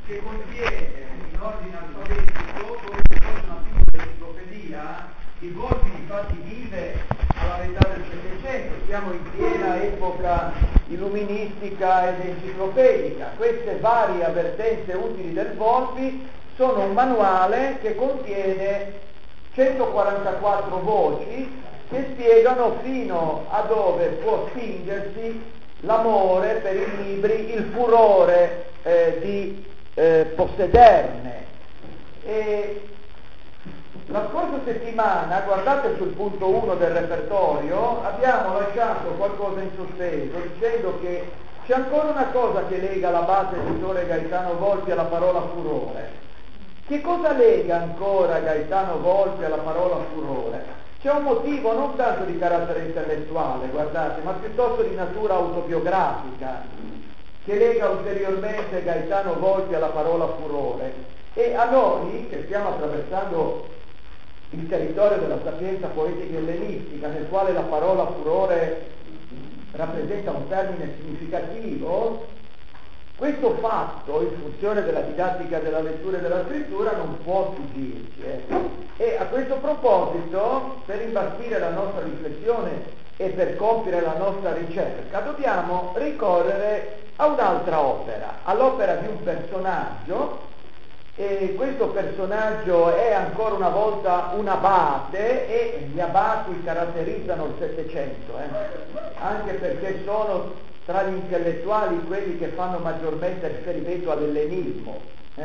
che contiene in ordine alfabetico, come se fosse una piccola enciclopedia, i Volpi infatti vive alla metà del Settecento, siamo in piena epoca illuministica ed enciclopedica. Queste varie avvertenze utili del Volpi sono un manuale che contiene 144 voci che spiegano fino a dove può spingersi l'amore per i libri, il furore di possederne. E la scorsa settimana, guardate sul punto 1 del repertorio, abbiamo lasciato qualcosa in sospeso dicendo che c'è ancora una cosa che lega la base editore Gaetano Volpi alla parola furore. Che cosa lega ancora Gaetano Volpi alla parola furore? C'è un motivo non tanto di carattere intellettuale, guardate, ma piuttosto di natura autobiografica, che lega ulteriormente Gaetano Volpi alla parola furore. E a noi, che stiamo attraversando il territorio della sapienza poetica ellenistica, nel quale la parola furore rappresenta un termine significativo, questo fatto, in funzione della didattica della lettura e della scrittura, non può sfuggirci. E a questo proposito, per imbastire la nostra riflessione e per compiere la nostra ricerca, dobbiamo ricorrere a un'altra opera, all'opera di un personaggio, e questo personaggio è ancora una volta un abate, e gli abati caratterizzano il Settecento, anche perché sono tra gli intellettuali quelli che fanno maggiormente riferimento all'ellenismo.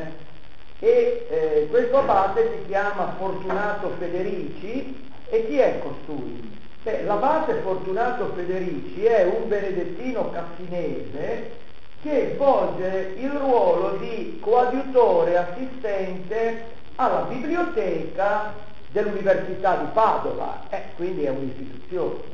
Questo abate si chiama Fortunato Federici. E chi è costui? L'abate Fortunato Federici è un benedettino cassinese che svolge il ruolo di coadiutore assistente alla biblioteca dell'Università di Padova, quindi è un'istituzione.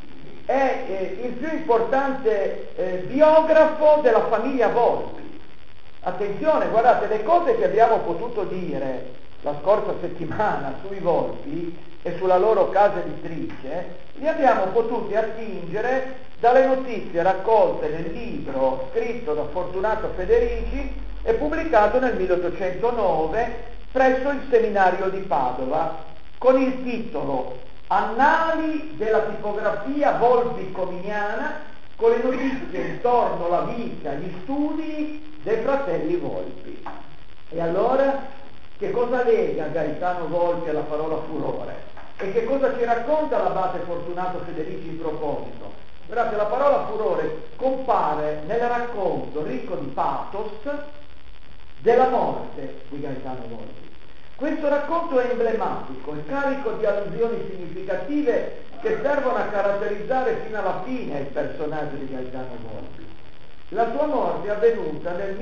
È il più importante biografo della famiglia Volpi. Attenzione, guardate, le cose che abbiamo potuto dire la scorsa settimana sui Volpi e sulla loro casa editrice, li abbiamo potuti attingere dalle notizie raccolte nel libro scritto da Fortunato Federici e pubblicato nel 1809 presso il seminario di Padova, con il titolo Annali della tipografia volpi-cominiana, con le notizie intorno alla vita e agli studi dei fratelli Volpi. E allora, che cosa lega Gaetano Volpi alla parola furore? E che cosa ci racconta l'abate Fortunato Federici in proposito? Guardate, la parola furore compare nel racconto ricco di pathos della morte di Gaetano Volpi. Questo racconto è emblematico, è carico di allusioni significative che servono a caratterizzare fino alla fine il personaggio di Gaetano Volpi. La sua morte è avvenuta nel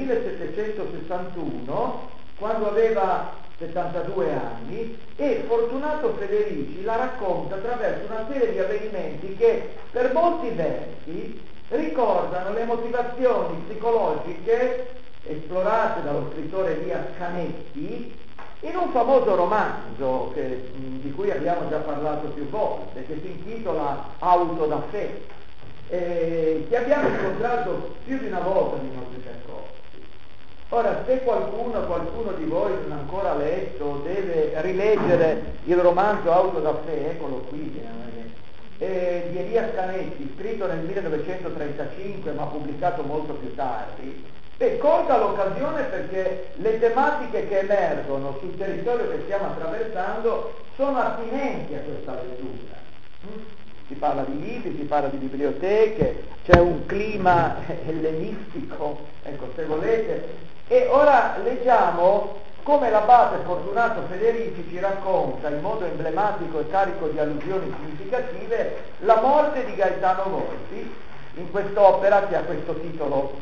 1761, quando aveva 72 anni, e Fortunato Federici la racconta attraverso una serie di avvenimenti che per molti versi ricordano le motivazioni psicologiche esplorate dallo scrittore Elias Canetti in un famoso romanzo di cui abbiamo già parlato più volte, che si intitola Auto da sé, che abbiamo incontrato più di una volta nei nostri percorsi. Ora, se qualcuno di voi non ha ancora letto, deve rileggere il romanzo Auto da sé, eccolo qui, di Elias Canetti, scritto nel 1935 ma pubblicato molto più tardi, colga l'occasione perché le tematiche che emergono sul territorio che stiamo attraversando sono attinenti a questa lettura. Si parla di libri, si parla di biblioteche, c'è un clima ellenistico, ecco, se volete. E ora leggiamo come l'abate Fortunato Federici ci racconta in modo emblematico e carico di allusioni significative la morte di Gaetano Volpi in quest'opera che ha questo titolo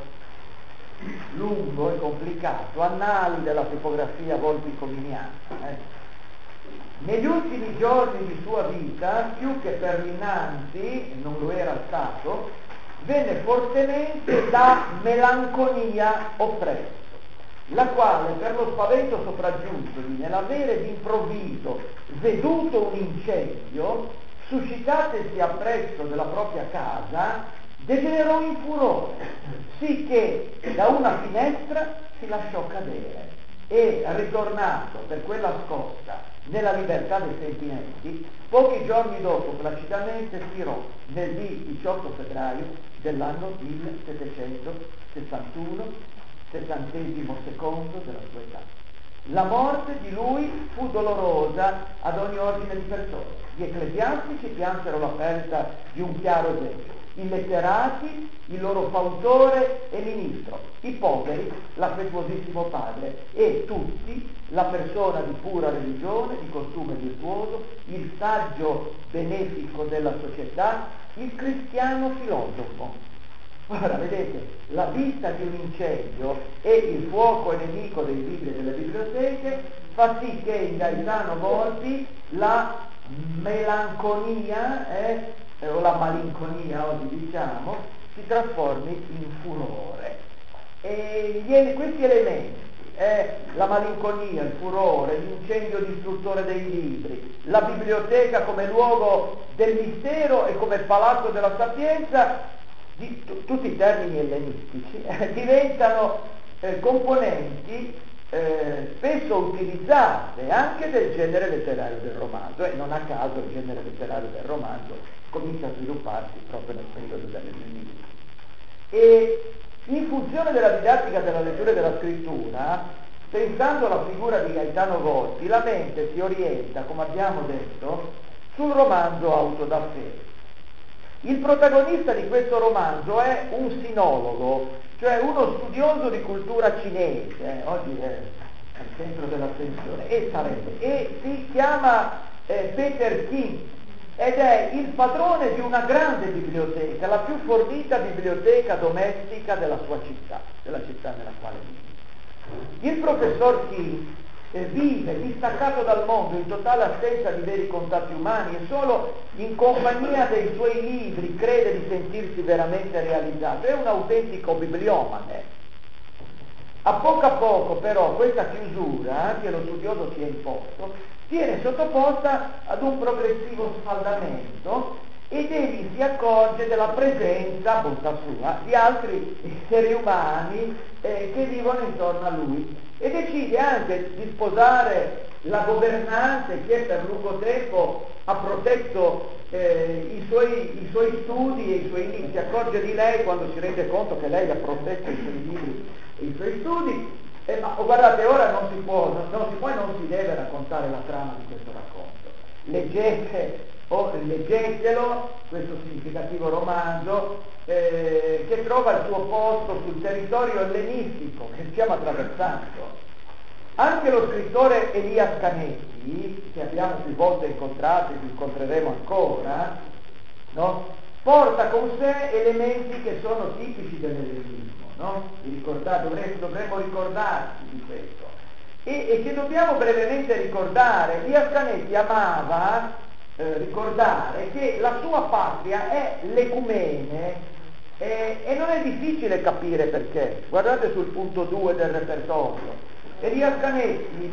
lungo e complicato, Annali della tipografia volpi-cominiana. Negli ultimi giorni di sua vita, più che per l'innanzi, non lo era stato, venne fortemente da melanconia oppresso, la quale per lo spavento sopraggiunto nell'avere d'improvviso veduto un incendio suscitatesi appresso della propria casa, degenerò in furore, sicché da una finestra si lasciò cadere e, ritornato per quella scossa nella libertà dei sentimenti, pochi giorni dopo placidamente spirò nel 18 febbraio dell'anno 1761, 62° della sua età. La morte di lui fu dolorosa ad ogni ordine di persone. Gli ecclesiastici piansero la perdita di un chiaro esempio, i letterati il loro fautore e ministro, i poveri l'affettuosissimo padre e tutti la persona di pura religione, di costume virtuoso, il saggio benefico della società, il cristiano filosofo. Ora, vedete, la vista di un incendio e il fuoco nemico dei libri e delle biblioteche fa sì che in Gaetano Volpi la melanconia, o la malinconia oggi diciamo, si trasformi in furore. E questi elementi, la malinconia, il furore, l'incendio distruttore dei libri, la biblioteca come luogo del mistero e come palazzo della sapienza, tutti i termini ellenistici, diventano componenti spesso utilizzate anche del genere letterario del romanzo, e non a caso il genere letterario del romanzo comincia a svilupparsi proprio nel periodo dell'ellenismo. E in funzione della didattica della lettura e della scrittura, pensando alla figura di Gaetano Volpi, la mente si orienta, come abbiamo detto, sul romanzo auto da sé. Il protagonista di questo romanzo è un sinologo, cioè uno studioso di cultura cinese, oggi è al centro dell'attenzione, e si chiama Peter King, ed è il padrone di una grande biblioteca, la più fornita biblioteca domestica della sua città, della città nella quale vive. Il professor King vive distaccato dal mondo, in totale assenza di veri contatti umani, e solo in compagnia dei suoi libri crede di sentirsi veramente realizzato. È un autentico bibliomane. A poco però questa chiusura che lo studioso si è imposto viene sottoposta ad un progressivo sfaldamento ed egli si accorge della presenza, bontà sua, di altri esseri umani che vivono intorno a lui, e decide anche di sposare la governante che per lungo tempo ha protetto i suoi studi e i suoi libri. Si accorge di lei quando si rende conto che lei ha protetto i suoi libri e i suoi studi. Ma guardate, ora non si può e non si deve raccontare la trama di questo racconto. Leggetelo, questo significativo romanzo, che trova il suo posto sul territorio ellenistico che stiamo attraversando. Anche lo scrittore Elias Canetti, che abbiamo più volte incontrato e che incontreremo ancora, no? Porta con sé elementi che sono tipici dell'ellenismo, no? Dovremmo ricordarci di questo e che dobbiamo brevemente ricordare. Elias Canetti amava ricordare che la sua patria è l'ecumene, e non è difficile capire perché. Guardate sul punto 2 del repertorio. Elias Canetti,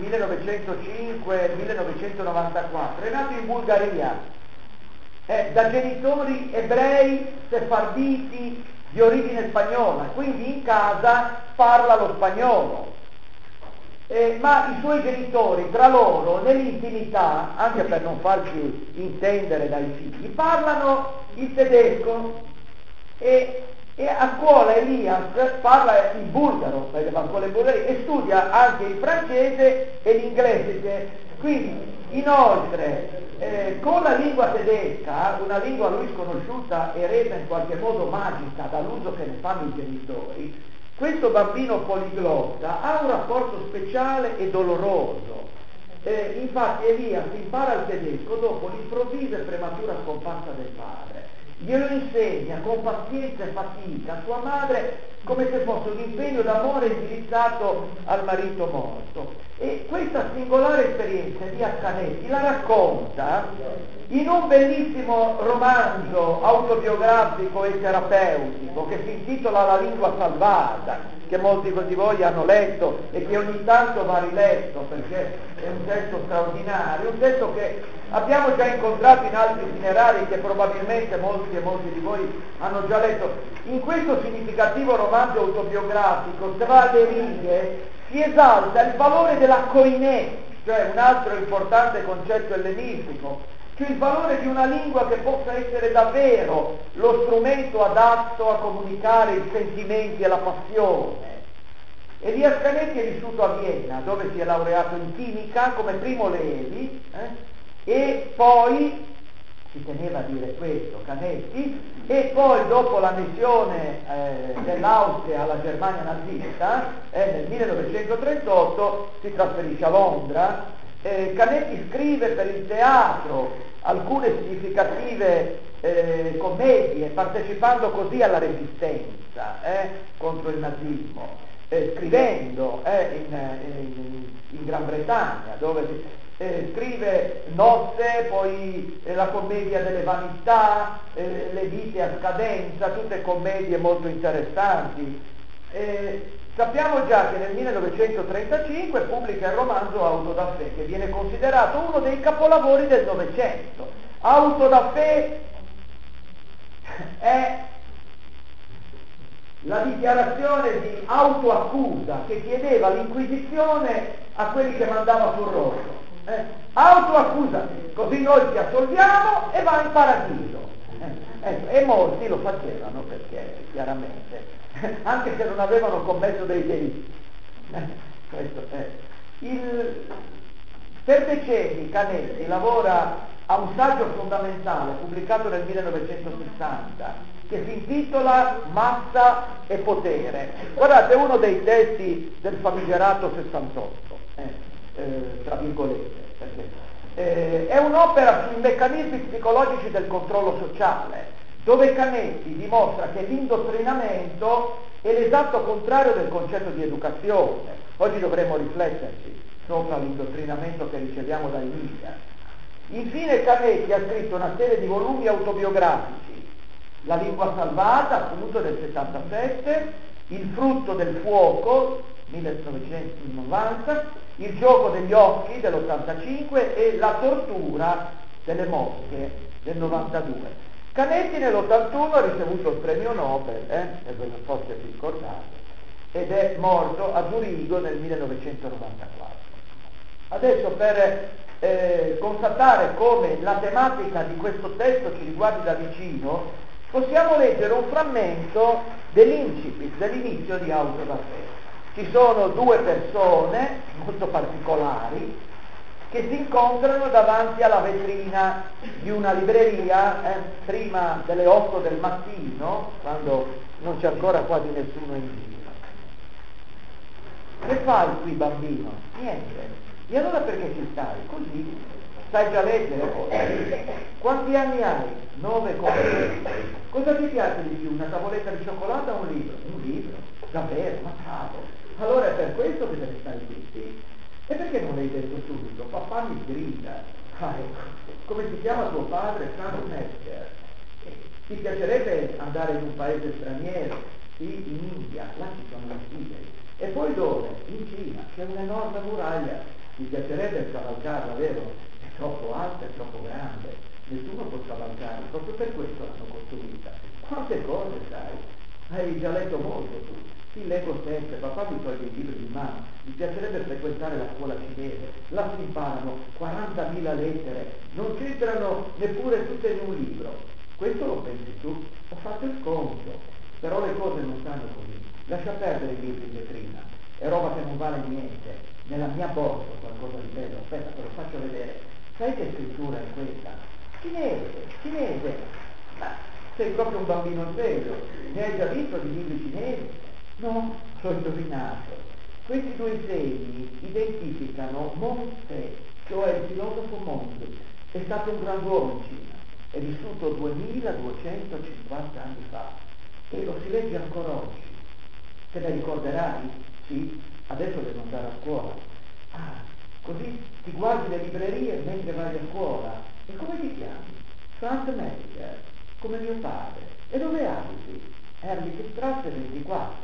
1905-1994, è nato in Bulgaria, da genitori ebrei sefarditi di origine spagnola, quindi in casa parla lo spagnolo. Ma i suoi genitori tra loro nell'intimità, anche per non farsi intendere dai figli, parlano il tedesco, e a scuola Elias parla il bulgaro, perché va a scuola in Bulgaria, e studia anche il francese e l'inglese. Quindi inoltre con la lingua tedesca, una lingua a lui sconosciuta e resa in qualche modo magica dall'uso che ne fanno i genitori, questo bambino poliglotta ha un rapporto speciale e doloroso. Infatti Elias impara il tedesco dopo l'improvvisa e prematura scomparsa del padre. Glielo insegna con pazienza e fatica sua madre, come se fosse un impegno d'amore indirizzato al marito morto. E questa singolare esperienza di Canetti la racconta in un bellissimo romanzo autobiografico e terapeutico che si intitola La lingua salvata, che che molti di voi hanno letto e che ogni tanto va riletto perché è un testo straordinario, un testo che abbiamo già incontrato in altri itinerari che probabilmente molti e molti di voi hanno già letto. In questo significativo romanzo autobiografico, tra le righe, si esalta il valore della koiné, cioè un altro importante concetto ellenistico, cioè il valore di una lingua che possa essere davvero lo strumento adatto a comunicare i sentimenti e la passione. Elias Canetti è vissuto a Vienna, dove si è laureato in chimica come Primo Levi, e poi, si teneva a dire questo Canetti, e poi dopo l'annessione dell'Austria alla Germania nazista, nel 1938 si trasferisce a Londra. Canetti scrive per il teatro alcune significative commedie, partecipando così alla resistenza contro il nazismo, scrivendo in Gran Bretagna, dove scrive Nozze, poi la commedia delle vanità, le vite a scadenza, tutte commedie molto interessanti. Sappiamo già che nel 1935 pubblica il romanzo Auto da Fé, che viene considerato uno dei capolavori del Novecento. Auto da Fé è la dichiarazione di autoaccusa che chiedeva l'Inquisizione a quelli che mandava sul rosso. Autoaccusati, così noi ti assolviamo e vai in paradiso. E molti lo facevano perché chiaramente, anche se non avevano commesso dei delitti. Per decenni Canetti lavora a un saggio fondamentale pubblicato nel 1960 che si intitola Massa e potere. Guardate, uno dei testi del famigerato 68, tra virgolette, perché è un'opera sui meccanismi psicologici del controllo sociale, dove Canetti dimostra che l'indottrinamento è l'esatto contrario del concetto di educazione. Oggi dovremmo rifletterci sopra l'indottrinamento che riceviamo dai media. Infine Canetti ha scritto una serie di volumi autobiografici, La lingua salvata, appunto, del 77, Il frutto del fuoco, 1990, Il gioco degli occhi, dell'85, e La tortura delle mosche, del 92. Canetti nell'81 ha ricevuto il premio Nobel, e ve lo forse vi ricordate, ed è morto a Zurigo nel 1994. Adesso per constatare come la tematica di questo testo ci riguardi da vicino, possiamo leggere un frammento dell'incipit, dell'inizio di Auto da Fé. Ci sono due persone molto particolari che si incontrano davanti alla vetrina di una libreria prima delle 8 del mattino, quando non c'è ancora quasi nessuno in giro. Che fai qui, bambino? Niente. E allora perché ci stai? Così. Sai già leggere poi. Quanti anni hai? 9 come. Cosa ti piace di più? Una tavoletta di cioccolata o un libro? Un libro? Davvero? Ma bravo. Allora è per questo che te ne stai qui, sì? E perché non l'hai detto subito? Papà mi grida. Come si chiama tuo padre? Franz Metzger. Ti piacerebbe andare in un paese straniero? Sì, in India, là ci sono le tigri. E poi dove? In Cina, c'è un'enorme muraglia. Ti piacerebbe scavalcarla, vero? È troppo alta, è troppo grande. Nessuno può scavalcarla, proprio per questo l'hanno costruita. Quante cose sai? Hai già letto molto tu. Sì, leggo sempre, papà mi toglie i libri di mano. Mi piacerebbe frequentare la scuola cinese. Là si imparano 40.000 lettere, non c'entrano neppure tutte in un libro. Questo lo pensi tu? Ho fatto il conto, però le cose non stanno così. Lascia perdere i libri in vetrina, è roba che non vale niente. Nella mia borsa qualcosa di bello, aspetta, te lo faccio vedere. Sai che scrittura è questa? Cinese. Ma sei proprio un bambino serio, ne hai già visto di libri cinesi? No, l'ho indovinato. Questi due segni identificano Montse, cioè il filosofo Monte. È stato un grand'uomo in Cina, è vissuto 2250 anni fa e lo si legge ancora oggi. Te ne ricorderai? Sì, adesso devo andare a scuola. Ah, così ti guardi le librerie mentre vai a scuola. E come ti chiami? Franz Metzger, come mio padre. E dove abiti? Erlichstrasse 24.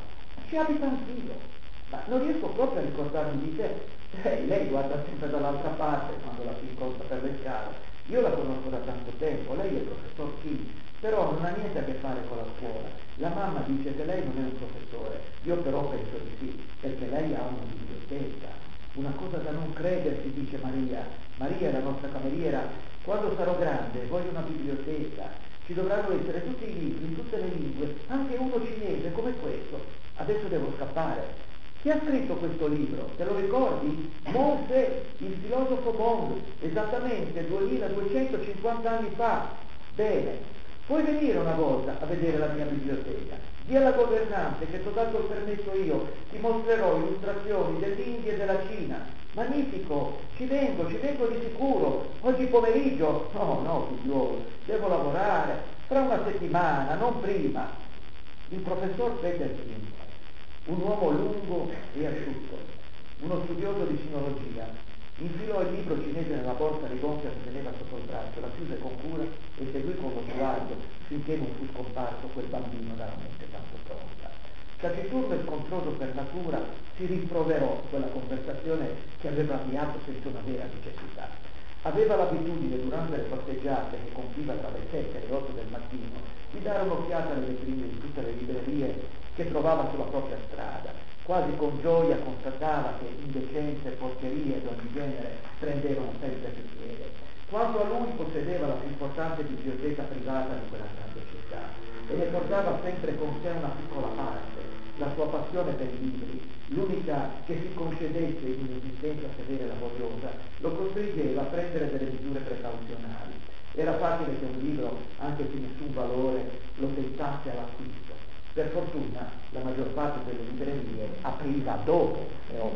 ci abita anch'io, ma non riesco proprio a ricordarmi di te. Lei guarda sempre dall'altra parte quando la si incontra per le scale. Io la conosco da tanto tempo, lei è il professor King, però non ha niente a che fare con la scuola. La mamma dice che lei non è un professore, io però penso di sì, perché lei ha una biblioteca. Una cosa da non credersi, dice Maria. Maria è la nostra cameriera. Quando sarò grande voglio una biblioteca. Ci dovranno essere tutti i libri, in tutte le lingue, anche uno cinese come questo. Adesso devo scappare. Chi ha scritto questo libro? Te lo ricordi? Mose, il filosofo Mose, esattamente 2250 anni fa. Bene, puoi venire una volta a vedere la mia biblioteca. Dì alla governante che ti ho dato il permesso io, ti mostrerò illustrazioni dell'India e della Cina. Magnifico, ci vengo di sicuro. Oggi pomeriggio? No, figliuolo, devo lavorare. Fra una settimana, non prima. Il professor Peter King, un uomo lungo e asciutto, uno studioso di sinologia, infilò il libro cinese nella borsa rigonfia che teneva sotto il braccio, la chiuse con cura e seguì con lo sguardo finché non fu scomparso quel bambino dalla mente tanto pronta. Taciturno e scontroso per natura, si rimproverò quella conversazione che aveva avviato senza una vera necessità. Aveva l'abitudine, durante le passeggiate che compiva tra le 7 e le 8 del mattino, di dare un'occhiata alle vetrine di tutte le librerie che trovava sulla propria strada. Quasi con gioia constatava che indecenze, porcherie di ogni genere prendevano sempre più piede. Quanto a lui, possedeva la più importante biblioteca privata di quella grande città e ne portava sempre con sé una piccola parte. La sua passione per i libri, l'unica che si concedesse in un'esistenza severa e laboriosa, lo costringeva a prendere delle misure precauzionali. Era facile che un libro, anche se nessun valore, lo tentasse all'acquisto. Per fortuna la maggior parte delle librerie apriva dopo le 8.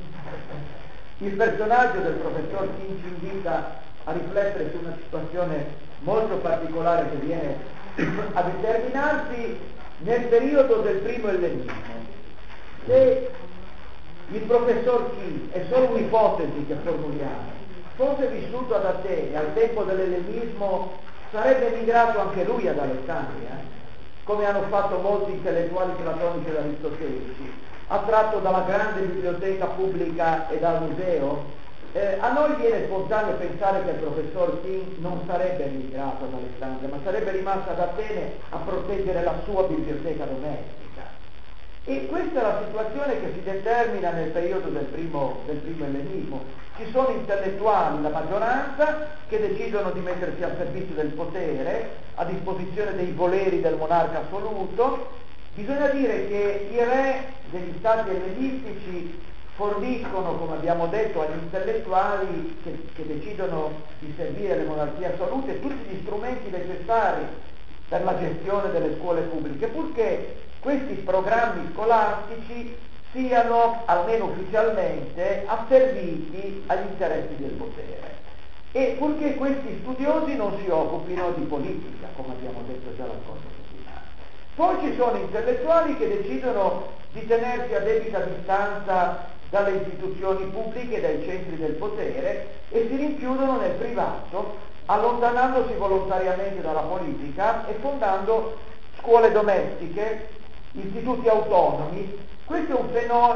Il personaggio del professor King ci invita a riflettere su una situazione molto particolare che viene a determinarsi nel periodo del primo ellenismo. Se il professor King è solo un'ipotesi che formuliamo, fosse vissuto ad Atene al tempo dell'ellenismo, sarebbe emigrato anche lui ad Alessandria, come hanno fatto molti intellettuali platonici ed aristotelici, attratto dalla grande biblioteca pubblica e dal museo. A noi viene spontaneo pensare che il professor King non sarebbe emigrato ad Alessandria, ma sarebbe rimasto ad Atene a proteggere la sua biblioteca domestica. E questa è la situazione che si determina nel periodo del primo ellenismo. Ci sono intellettuali, la maggioranza, che decidono di mettersi al servizio del potere, a disposizione dei voleri del monarca assoluto. Bisogna dire che i re degli stati ellenistici forniscono, come abbiamo detto, agli intellettuali che decidono di servire le monarchie assolute tutti gli strumenti necessari per la gestione delle scuole pubbliche, purché questi programmi scolastici siano, almeno ufficialmente, asserviti agli interessi del potere e purché questi studiosi non si occupino di politica, come abbiamo detto già la scorsa settimana. Poi ci sono intellettuali che decidono di tenersi a debita distanza dalle istituzioni pubbliche e dai centri del potere e si rinchiudono nel privato, allontanandosi volontariamente dalla politica e fondando scuole domestiche, istituti autonomi. Questo è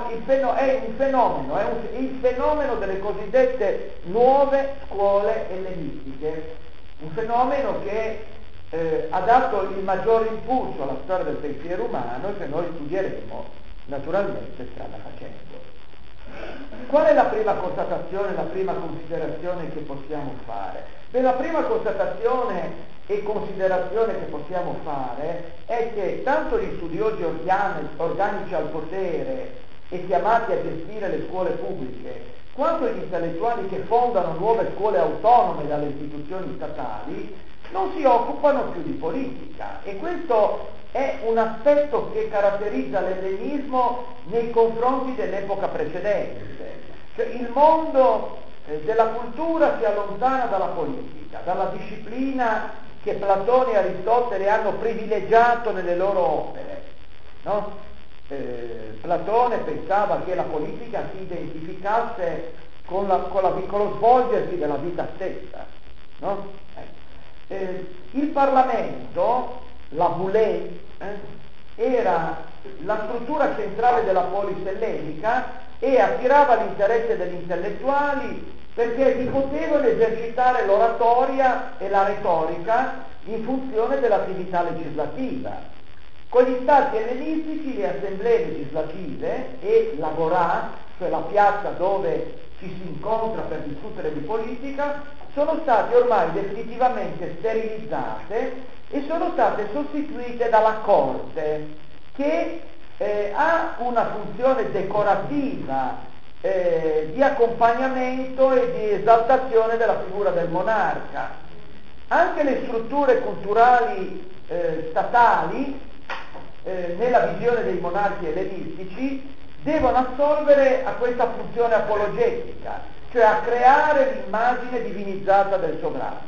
il fenomeno delle cosiddette nuove scuole ellenistiche, un fenomeno che ha dato il maggior impulso alla storia del pensiero umano e che noi studieremo naturalmente strada facendo. Qual è la prima constatazione, la prima considerazione che possiamo fare? La prima constatazione e considerazione che possiamo fare è che tanto gli studiosi organici al potere e chiamati a gestire le scuole pubbliche, quanto gli intellettuali che fondano nuove scuole autonome dalle istituzioni statali, non si occupano più di politica. E questo è un aspetto che caratterizza l'ellenismo nei confronti dell'epoca precedente. Cioè il mondo della cultura si allontana dalla politica, dalla disciplina che Platone e Aristotele hanno privilegiato nelle loro opere. No? Platone pensava che la politica si identificasse con lo svolgersi della vita stessa. No? Il Parlamento, la Voulet, era la struttura centrale della polis ellenica e attirava l'interesse degli intellettuali perché si potevano esercitare l'oratoria e la retorica in funzione dell'attività legislativa. Con gli stati ellenistici le assemblee legislative e l'agorà, cioè la piazza dove ci si incontra per discutere di politica, sono state ormai definitivamente sterilizzate e sono state sostituite dalla corte, che ha una funzione decorativa, di accompagnamento e di esaltazione della figura del monarca. Anche le strutture culturali statali, nella visione dei monarchi ellenistici, devono assolvere a questa funzione apologetica, cioè a creare l'immagine divinizzata del sovrano.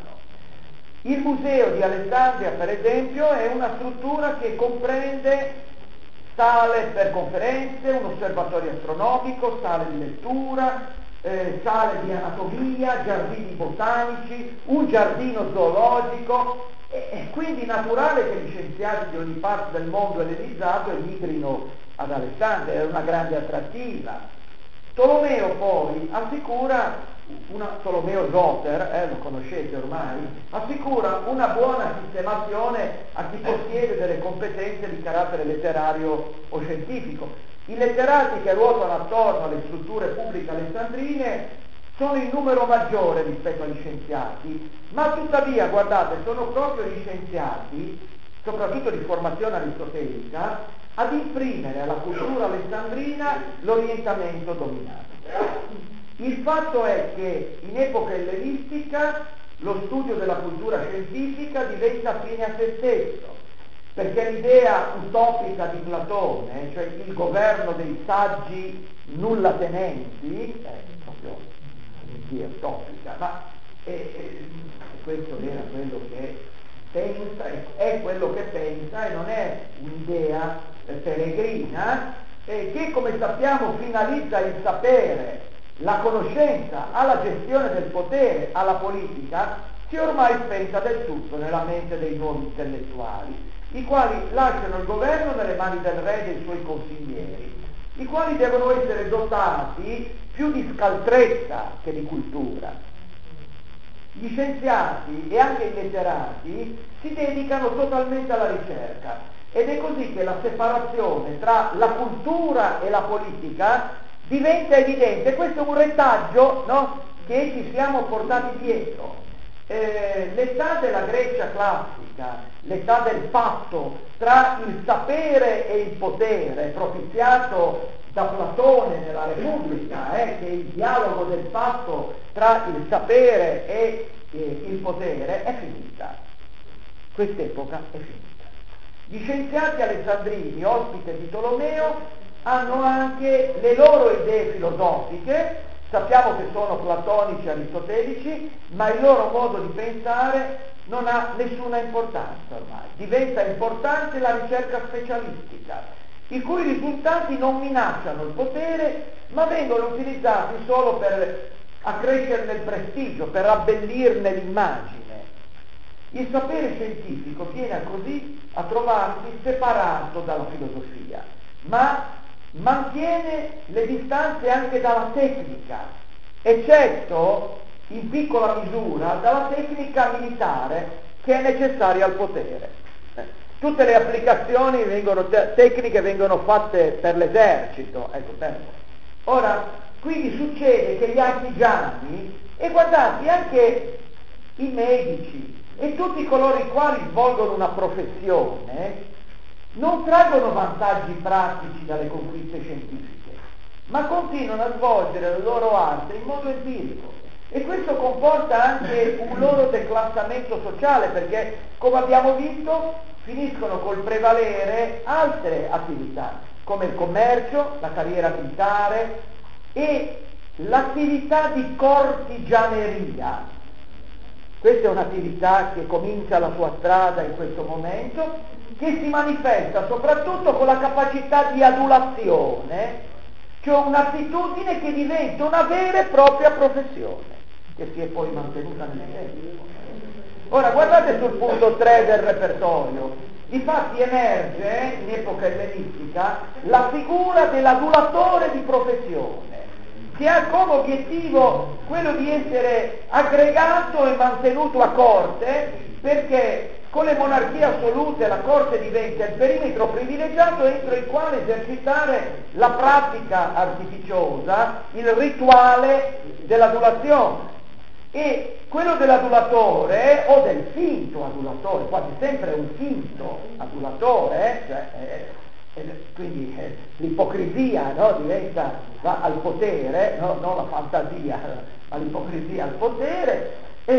Il museo di Alessandria, per esempio, è una struttura che comprende sale per conferenze, un osservatorio astronomico, sale di lettura, sale di anatomia, giardini botanici, un giardino zoologico. È quindi naturale che gli scienziati di ogni parte del mondo ellenizzato emigrino ad Alessandria, è una grande attrattiva. Tolomeo poi assicura Tolomeo Zoter, lo conoscete ormai, assicura una buona sistemazione a chi possiede delle competenze di carattere letterario o scientifico. I letterati che ruotano attorno alle strutture pubbliche alessandrine sono in numero maggiore rispetto agli scienziati, ma tuttavia, guardate, sono proprio gli scienziati, soprattutto di formazione aristotelica, ad imprimere alla cultura alessandrina l'orientamento dominante. Il fatto è che in epoca ellenistica lo studio della cultura scientifica diventa fine a se stesso, perché l'idea utopica di Platone, cioè il governo dei saggi nulla tenenti, è proprio un'idea utopica, ma questo era quello che pensa, è quello che pensa e non è un'idea peregrina, che come sappiamo finalizza il sapere, la conoscenza alla gestione del potere, alla politica, si è ormai spenta del tutto nella mente dei nuovi intellettuali, i quali lasciano il governo nelle mani del re e dei suoi consiglieri, i quali devono essere dotati più di scaltrezza che di cultura. Gli scienziati e anche i letterati si dedicano totalmente alla ricerca ed è così che la separazione tra la cultura e la politica diventa evidente. Questo è un retaggio, no, che ci siamo portati dietro. L'età della Grecia classica, l'età del patto tra il sapere e il potere, propiziato da Platone nella Repubblica, che è il dialogo del patto tra il sapere e il potere, è finita. Quest'epoca è finita. Gli scienziati alessandrini, ospite di Tolomeo, hanno anche le loro idee filosofiche, sappiamo che sono platonici e aristotelici, ma il loro modo di pensare non ha nessuna importanza ormai. Diventa importante la ricerca specialistica, i cui risultati non minacciano il potere, ma vengono utilizzati solo per accrescerne il prestigio, per abbellirne l'immagine. Il sapere scientifico viene così a trovarsi separato dalla filosofia, ma mantiene le distanze anche dalla tecnica, eccetto in piccola misura dalla tecnica militare che è necessaria al potere. Tutte le applicazioni tecniche vengono fatte per l'esercito. Ora, quindi succede che gli artigiani, e guardate anche i medici e tutti coloro i quali svolgono una professione, non traggono vantaggi pratici dalle conquiste scientifiche, ma continuano a svolgere la loro arte in modo empirico. E questo comporta anche un loro declassamento sociale, perché, come abbiamo visto, finiscono col prevalere altre attività, come il commercio, la carriera militare e l'attività di cortigianeria. Questa è un'attività che comincia la sua strada in questo momento, che si manifesta soprattutto con la capacità di adulazione, cioè un'attitudine che diventa una vera e propria professione, che si è poi mantenuta nel tempo. Ora guardate sul punto 3 del repertorio, Difatti emerge in epoca ellenistica la figura dell'adulatore di professione, che ha come obiettivo quello di essere aggregato e mantenuto a corte, perché con le monarchie assolute la corte diventa il perimetro privilegiato entro il quale esercitare la pratica artificiosa, il rituale dell'adulazione. E quello dell'adulatore o del finto adulatore, quasi sempre un finto adulatore, quindi l'ipocrisia, no, va al potere, no, non la fantasia, ma l'ipocrisia al potere,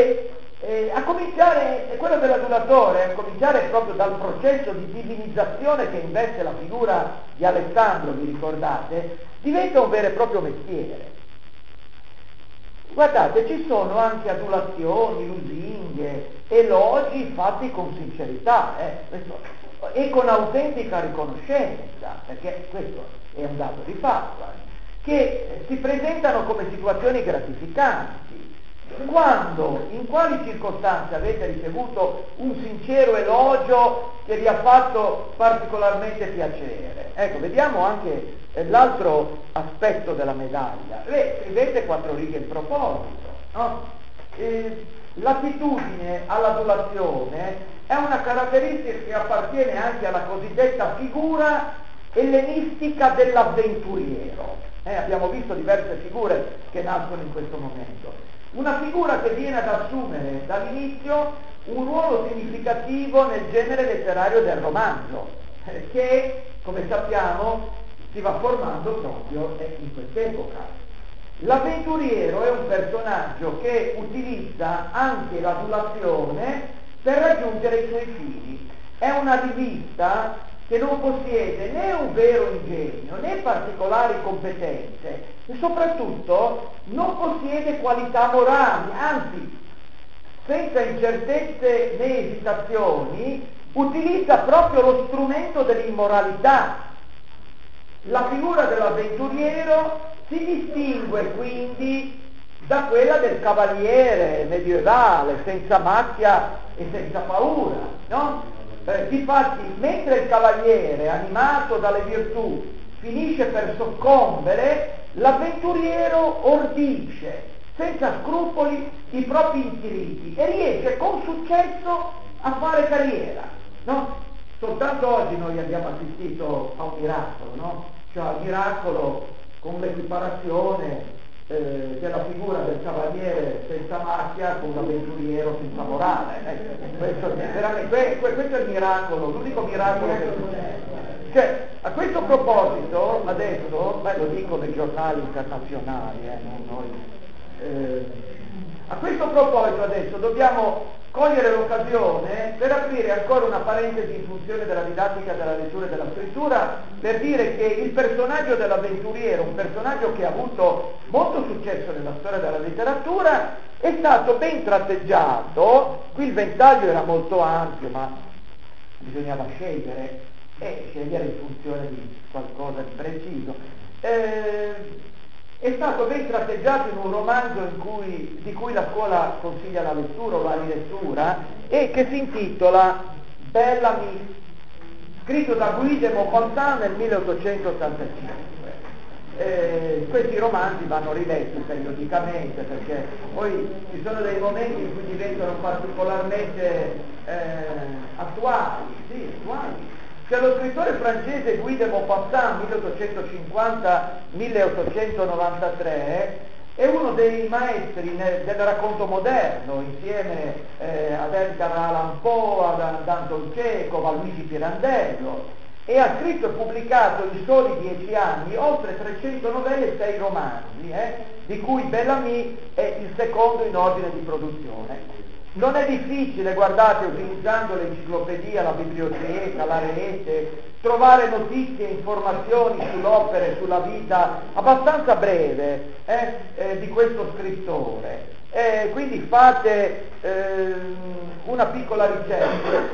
a cominciare, quello dell'adulatore, a cominciare proprio dal processo di divinizzazione che investe la figura di Alessandro, vi ricordate, diventa un vero e proprio mestiere. Guardate, ci sono anche adulazioni, lusinghe, elogi fatti con sincerità, e con autentica riconoscenza, perché questo è un dato di fatto, che si presentano come situazioni gratificanti. Quando, in quali circostanze avete ricevuto un sincero elogio che vi ha fatto particolarmente piacere? Ecco, vediamo anche l'altro aspetto della medaglia. Scrivete 4 righe in proposito, no? L'attitudine all'adulazione è una caratteristica che appartiene anche alla cosiddetta figura ellenistica dell'avventuriero. Abbiamo visto diverse figure che nascono in questo momento. Una figura che viene ad assumere dall'inizio un ruolo significativo nel genere letterario del romanzo, che, come sappiamo, si va formando proprio in quest'epoca. L'avventuriero è un personaggio che utilizza anche l'adulazione per raggiungere i suoi fini. È una rivista che non possiede né un vero ingegno né particolari competenze e soprattutto non possiede qualità morali, anzi, senza incertezze né esitazioni, utilizza proprio lo strumento dell'immoralità. La figura dell'avventuriero si distingue quindi da quella del cavaliere medievale, senza macchia e senza paura, no? Difatti, mentre il cavaliere, animato dalle virtù, finisce per soccombere, l'avventuriero ordisce, senza scrupoli, i propri intiriti e riesce con successo a fare carriera, no? Soltanto oggi noi abbiamo assistito a un miracolo, no? Cioè al miracolo con l'equiparazione della figura del cavaliere senza macchia con l'avventuriero senza morale. Questo è il miracolo, l'unico miracolo che succede. Cioè, a questo proposito, adesso, lo dico nei giornali internazionali, non noi, a questo proposito adesso dobbiamo cogliere l'occasione per aprire ancora una parentesi in funzione della didattica della lettura e della scrittura, per dire che il personaggio dell'avventuriero, un personaggio che ha avuto molto successo nella storia della letteratura, è stato ben tratteggiato. Qui il ventaglio era molto ampio, ma bisognava scegliere in funzione di qualcosa di preciso. È stato ben tratteggiato in un romanzo di cui la scuola consiglia la lettura o la rilettura e che si intitola Bellamy, scritto da Guy de Maupassant nel 1885. Questi romanzi vanno riletti periodicamente perché poi ci sono dei momenti in cui diventano particolarmente attuali. Cioè, lo scrittore francese Guy de Maupassant, 1850-1893, è uno dei maestri del racconto moderno, insieme ad Edgar Allan Poe, ad Anton Chekhov, a Luigi Pirandello, e ha scritto e pubblicato in soli 10 anni oltre 300 novelle e 6 romanzi, di cui Bellamy è il secondo in ordine di produzione. Non è difficile, guardate, utilizzando l'enciclopedia, la biblioteca, la rete, trovare notizie e informazioni sull'opera e sulla vita abbastanza breve di questo scrittore. Quindi fate una piccola ricerca.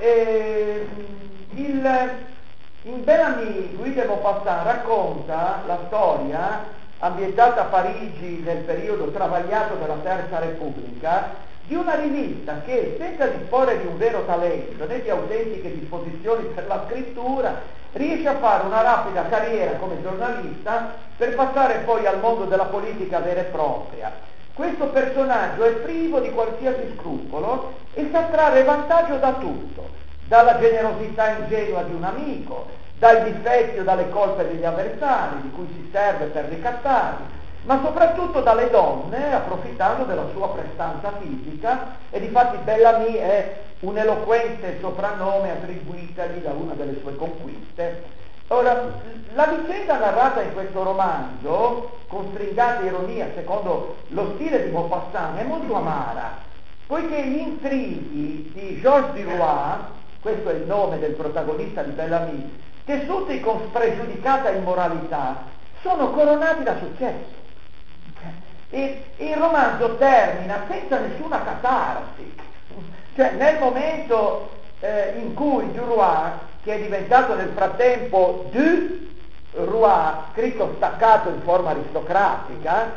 In Bellamy, Guy de Maupassant racconta la storia ambientata a Parigi nel periodo travagliato della Terza Repubblica, di una rivista che, senza disporre di un vero talento né di autentiche disposizioni per la scrittura, riesce a fare una rapida carriera come giornalista per passare poi al mondo della politica vera e propria. Questo personaggio è privo di qualsiasi scrupolo e sa trarre vantaggio da tutto, dalla generosità ingenua di un amico, dai difetti o dalle colpe degli avversari, di cui si serve per ricattarli, ma soprattutto dalle donne, approfittando della sua prestanza fisica, e difatti Bellamy è un eloquente soprannome attribuitagli da una delle sue conquiste. Ora, la vicenda narrata in questo romanzo, con stringata ironia secondo lo stile di Maupassant, è molto amara, poiché gli intrighi di Georges Duroy, questo è il nome del protagonista di Bellamy, tessuti con spregiudicata immoralità, sono coronati da successo. E il romanzo termina senza nessuna catarsi, cioè nel momento in cui Duroy, che è diventato nel frattempo Duroy, scritto staccato in forma aristocratica,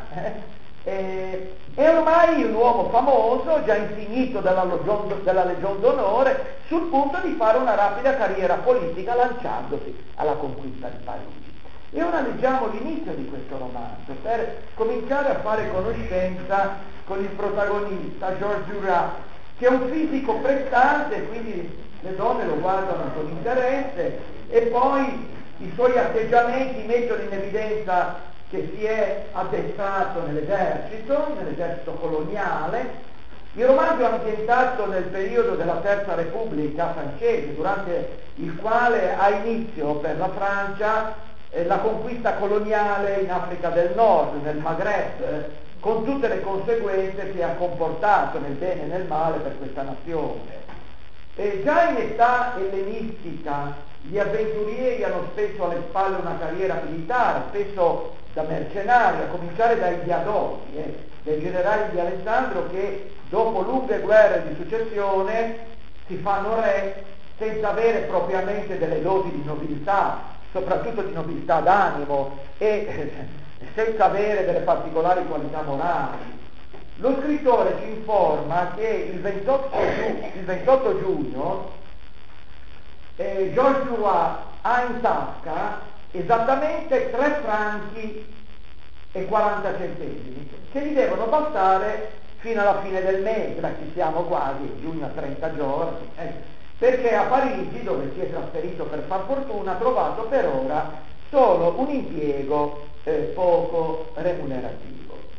è ormai un uomo famoso, già insignito della Legion d'Onore, sul punto di fare una rapida carriera politica lanciandosi alla conquista di Parigi. E ora leggiamo l'inizio di questo romanzo per cominciare a fare conoscenza con il protagonista, Georges Duroy, che è un fisico prestante, quindi le donne lo guardano con interesse, e poi i suoi atteggiamenti mettono in evidenza che si è addestrato nell'esercito coloniale. Il romanzo è ambientato nel periodo della Terza Repubblica francese, durante il quale ha inizio per la Francia la conquista coloniale in Africa del Nord, nel Maghreb, con tutte le conseguenze che ha comportato nel bene e nel male per questa nazione. E già in età ellenistica gli avventurieri hanno spesso alle spalle una carriera militare, spesso da mercenari, a cominciare dai Diadoti, dai generali di Alessandro, che dopo lunghe guerre di successione si fanno re senza avere propriamente delle doti di nobiltà, soprattutto di nobiltà d'animo, e senza avere delle particolari qualità morali. Lo scrittore ci informa che il 28 giugno Georges Duroy ha in tasca esattamente 3 franchi e 40 centesimi, che gli devono bastare fino alla fine del mese. Ci siamo quasi, giugno a 30 giorni, perché a Parigi, dove si è trasferito per far fortuna, ha trovato per ora solo un impiego poco remunerativo.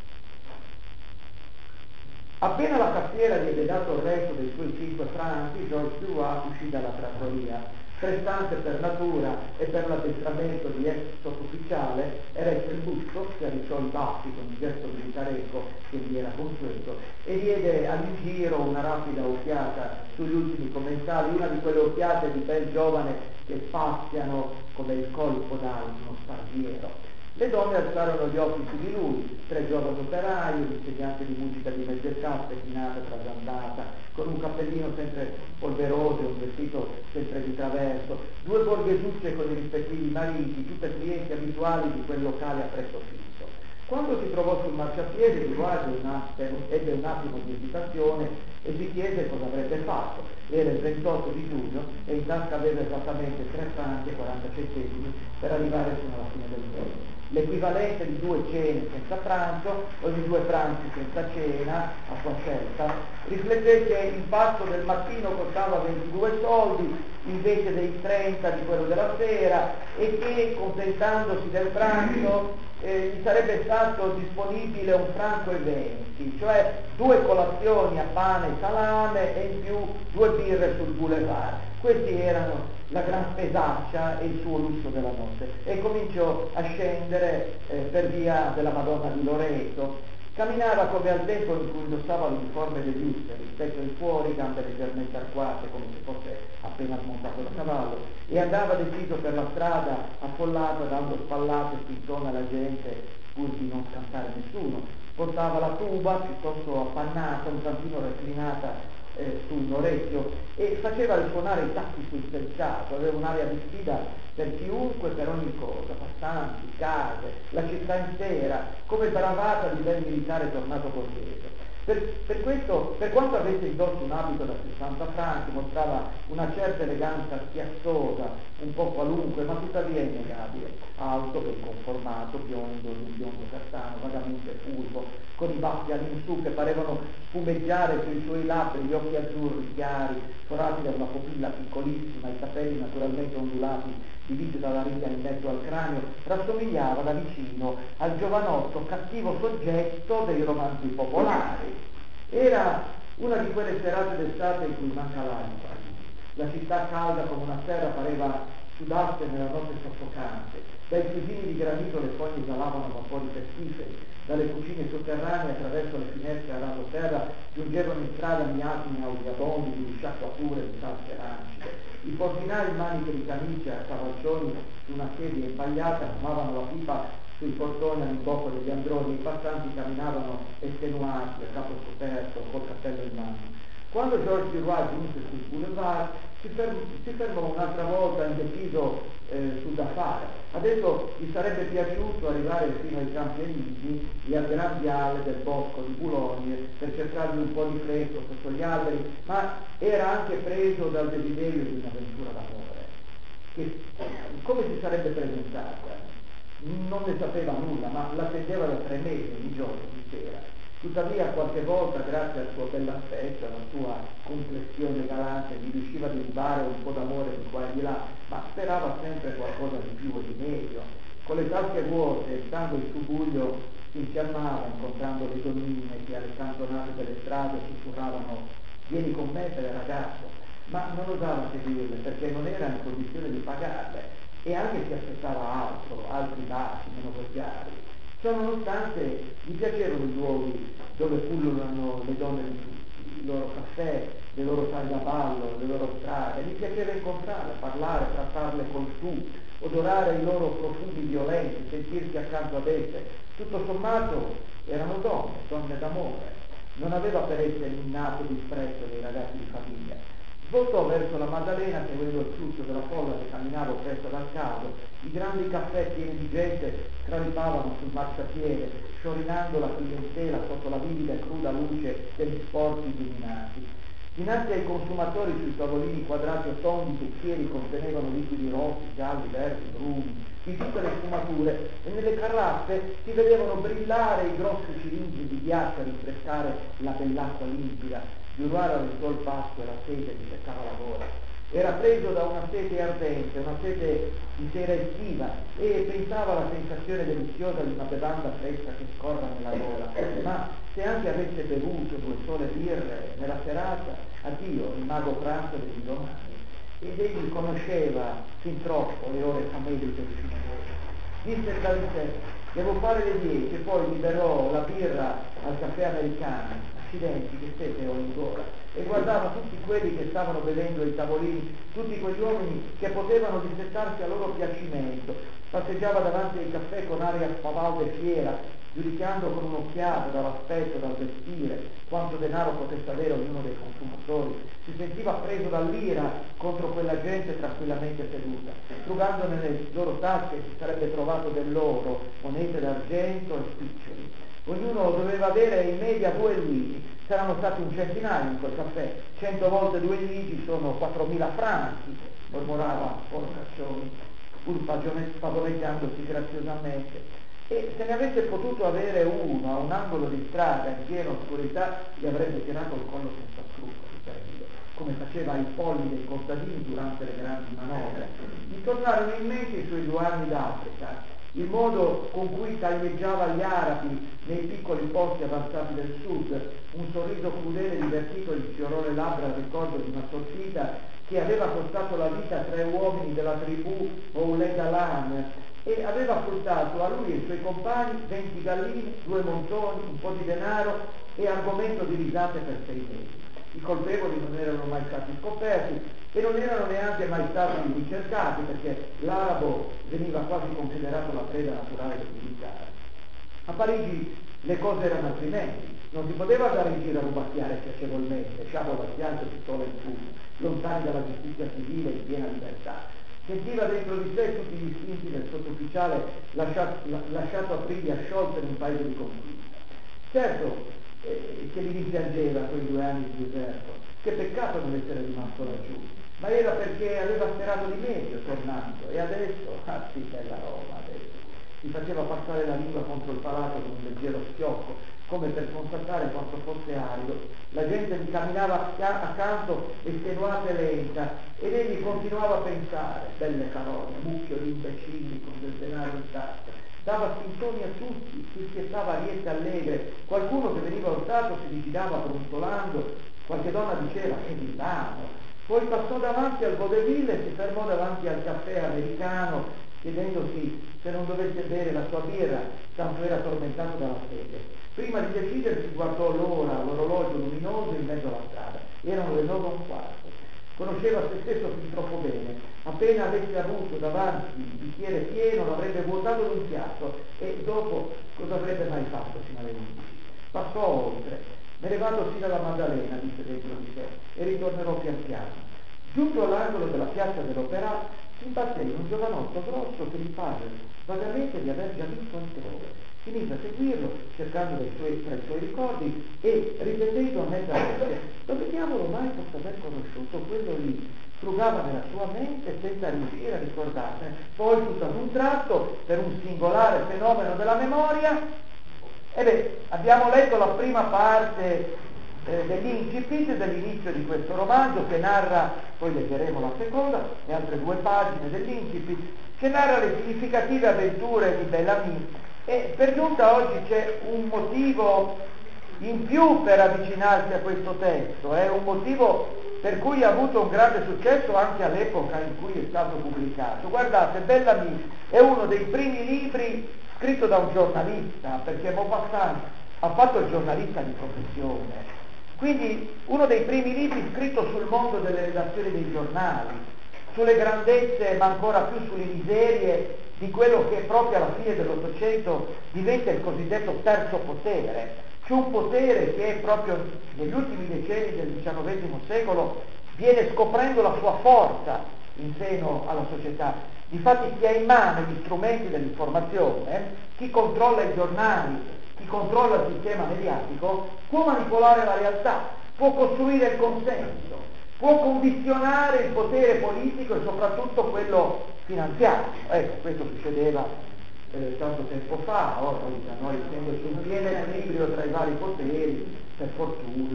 Appena la cassiera gli ebbe dato il resto dei suoi 5 franchi, Georges Duroy uscì dalla trattoria. Prestante per natura e per l'addestramento di ex sottufficiale, eresse il busto, si arricciò i baffi con il gesto militaresco che gli era consueto e diede all'ingiro una rapida occhiata sugli ultimi commensali, una di quelle occhiate di bel giovane che spaziano come il colpo d'arco uno sparviero. Le donne alzarono gli occhi su di lui, 3 giovani operai, un insegnante di musica di mezzetà, spettinata, trasandata, con un cappellino sempre polveroso e un vestito sempre di traverso, 2 borghesucce con i rispettivi mariti, tutte clienti abituali di quel locale a prezzo fisso. Quando si trovò sul marciapiede, Duroy ebbe un attimo di esitazione e si chiese cosa avrebbe fatto. Era il 28 di giugno e in tasca aveva esattamente 3 franchi e 40 centesimi per arrivare fino alla fine del mese. L'equivalente di 2 cene senza pranzo o di 2 pranzi senza cena, a sua scelta. Rifletté che il pasto del mattino costava 22 soldi invece dei 30 di quello della sera e che, contentandosi del pranzo, gli sarebbe stato disponibile 1,20 franchi, cioè 2 colazioni a pane e salame e in più 2 birre sul boulevard. Questi erano la gran spesaccia e il suo lusso della notte, e cominciò a scendere per via della Madonna di Loreto. Camminava come al tempo in cui indossava l'uniforme degli Usseri, specchio in fuori, gambe leggermente arcuate come se fosse appena smontato da cavallo, e andava deciso per la strada affollata, dando spallate e spintone alla gente pur di non scantare nessuno. Portava la tuba piuttosto appannata, un zampino reclinata su un orecchio, e faceva risuonare i tasti sul selciato. Aveva un'aria di sfida per chiunque, per ogni cosa, passanti, case, la città intera, come bravata di bel militare tornato borghese. Per questo, per quanto avesse indosso un abito da 60 franchi, mostrava una certa eleganza schiazzosa, un po' qualunque, ma tuttavia innegabile, alto, ben conformato, biondo, di un biondo castano, vagamente fulvo, con i baffi all'insù che parevano spumeggiare sui suoi labbra, gli occhi azzurri, chiari, forati da una pupilla piccolissima, i capelli naturalmente ondulati, divisi dalla riga in mezzo al cranio, rassomigliava da vicino al giovanotto cattivo soggetto dei romanzi popolari. Era una di quelle serate d'estate in cui manca l'aria. La città calda come una serra pareva sudasse nella notte soffocante. Dai chiusini di granito le foglie esalavano vapori pestiferi, dalle cucine sotterranee attraverso le finestre a raso terra giungevano in strada miasmi nauseabondi di sciacquature di salse aranciche. I portinai in maniche di camicia a cavalcioni su una sedia impagliata fumavano la pipa sui portoni all'imbocco degli androni, i passanti camminavano estenuati, a capo scoperto, col cappello in mano. Quando Georges Duroy giunse sul boulevard, si fermò un'altra volta indeciso sul da fare. Adesso gli sarebbe piaciuto arrivare fino ai Campi Elisi e al Gran Viale del bosco di Boulogne per cercargli un po' di fresco sotto gli alberi, ma era anche preso dal desiderio di un'avventura d'amore. Che, come si sarebbe presentata? Non ne sapeva nulla, ma l'attendeva da 3 mesi, ogni giorno di sera. Tuttavia qualche volta, grazie al suo bell'aspetto, alla sua complessione galante, gli riusciva di rubare un po' d'amore di qua e di là, ma sperava sempre qualcosa di più e di meglio. Con le tasche vuote, stando il subuglio, si infiammava incontrando le donnine che alle cantonate delle strade sussurravano «Vieni con me, bel ragazzo», ma non osava seguirle perché non era in condizione di pagarle e anche si aspettava altro, altri baci, meno volgari. Ciò nonostante gli piacevano i luoghi dove pullulano le donne di tutti, i loro caffè, le loro sale da ballo, le loro strade. Gli piaceva incontrarle, parlare, trattarle col tu, odorare i loro profumi violenti, sentirsi accanto ad esse. Tutto sommato erano donne d'amore. Non aveva per esse l'innato disprezzo dei ragazzi di famiglia. Voltò verso la Maddalena seguendo il flusso della folla che camminava oppressa dal caldo. I grandi caffè pieni di gente straripavano sul marciapiede, sciorinando la clientela sotto la vivida e cruda luce degli sporchi illuminati. Dinanzi ai consumatori sui tavolini quadrati o tondi bicchieri contenevano liquidi rossi, gialli, verdi, bruni, di tutte le sfumature, e nelle carraffe si vedevano brillare i grossi cilindri di ghiaccio a rinfrescare la bell'acqua limpida. Duroy rallentò il passo e la sete gli seccava la gola. Era preso da una sete ardente, una sete di sera estiva, e pensava alla sensazione deliziosa di una bevanda fresca che scorra nella gola. Ma se anche avesse bevuto 2 sole birre nella serata, addio il mago pranzo degli domani. Ed egli conosceva fin troppo le ore fameliche di Fiumicino. Disse tra di sé: devo fare le 10 e poi mi berrò la birra al caffè americano. Accidenti, che sete ho in gola. E guardava tutti quelli che stavano bevendo ai tavolini, tutti quegli uomini che potevano dissettarsi a loro piacimento. Passeggiava davanti ai caffè con aria spavalda e fiera, giudicando con un'occhiata dall'aspetto, dal vestire, quanto denaro potesse avere ognuno dei consumatori. Si sentiva preso dall'ira contro quella gente tranquillamente seduta. Frugando nelle loro tasche si sarebbe trovato dell'oro, monete d'argento e spiccioli. Ognuno doveva avere in media 2 ligi, saranno stati un centinaio in quel caffè, 100 volte 2 ligi sono 4.000 franchi, mormorava Porcaccioni, pur pavoneggiandosi graziosamente. E se ne avesse potuto avere uno a un angolo di strada in piena oscurità, gli avrebbe tirato il collo senza scrupoli, per dire, come faceva ai polli dei contadini durante le grandi manovre. Gli tornarono in mente i suoi 2 anni d'Africa, il modo con cui taglieggiava gli arabi nei piccoli posti avanzati del sud, un sorriso crudele e divertito gli sfiorò le labbra al ricordo di una sortita che aveva costato la vita a 3 uomini della tribù Ouled Alan e aveva fruttato a lui e ai suoi compagni 20 galline, 2 montoni, un po' di denaro e argomento di risate per 6 mesi. I colpevoli non erano mai stati scoperti e non erano neanche mai stati ricercati perché l'arabo veniva quasi considerato la preda naturale del militare. A Parigi le cose erano altrimenti, non si poteva andare in giro a rubacchiare piacevolmente, sciabola al fianco e pistola in fumo, lontani dalla giustizia civile in piena libertà. Sentiva dentro di sé tutti gli istinti del sottufficiale lasciato a Priglia sciolto in un paese di conquista. Certo, che li rimpiangeva quei 2 anni di deserto. Che peccato non essere rimasto laggiù, ma era perché aveva sperato di meglio tornando, e adesso, sì, bella Roma, adesso si faceva passare la lingua contro il palato con un leggero schiocco, come per constatare quanto fosse arido. La gente gli camminava accanto estenuata e lenta, ed egli continuava a pensare: belle carogne, mucchio di imbecilli con del denaro in tasca. Dava spintoni a tutti, si scherzava lieta e allegre, qualcuno che veniva urtato si rigirava brontolando, qualche donna diceva: che villano. Poi passò davanti al vodeville e si fermò davanti al caffè americano, chiedendosi se non dovesse bere la sua birra, tanto era tormentato dalla sete. Prima di decidersi guardò l'orologio luminoso in mezzo alla strada. Erano le 9:15. Conosceva se stesso fin troppo bene. Appena avesse avuto davanti il bicchiere pieno l'avrebbe vuotato d'un piatto, e dopo cosa avrebbe mai fatto fino alle 11? Passò oltre. Me ne vado fino alla Maddalena, disse dentro di sé, e ritornerò pian piano. Giunto all'angolo della piazza dell'Opera, si imbatté in un giovanotto grosso che gli parve vagamente di aver già visto altrove. Si mise a seguirlo, cercando tra i suoi ricordi, e ripetendo a mezza voce: dove diavolo mai posso aver conosciuto quello lì? Frugava nella sua mente senza riuscire a ricordarsene. Poi, tutto ad un tratto, per un singolare fenomeno della memoria, abbiamo letto la prima parte dell'incipit, dell'inizio di questo romanzo, che narra, poi leggeremo la seconda, le altre 2 pagine dell'incipit, che narra le significative avventure di Bel-Ami. E per giunta oggi c'è un motivo in più per avvicinarsi a questo testo, è un motivo per cui ha avuto un grande successo anche all'epoca in cui è stato pubblicato. Guardate, Bel-Ami è uno dei primi libri scritto da un giornalista, perché Maupassant ha fatto il giornalista di professione, quindi uno dei primi libri scritto sul mondo delle redazioni dei giornali, sulle grandezze ma ancora più sulle miserie di quello che proprio alla fine dell'Ottocento diventa il cosiddetto terzo potere, cioè un potere che proprio negli ultimi decenni del XIX secolo viene scoprendo la sua forza in seno alla società. Difatti chi ha in mano gli strumenti dell'informazione, chi controlla i giornali, chi controlla il sistema mediatico, può manipolare la realtà, può costruire il consenso, può condizionare il potere politico e soprattutto quello finanziario. Ecco, questo succedeva tanto tempo fa, ora da noi essendoci un pieno equilibrio tra i vari poteri, per fortuna.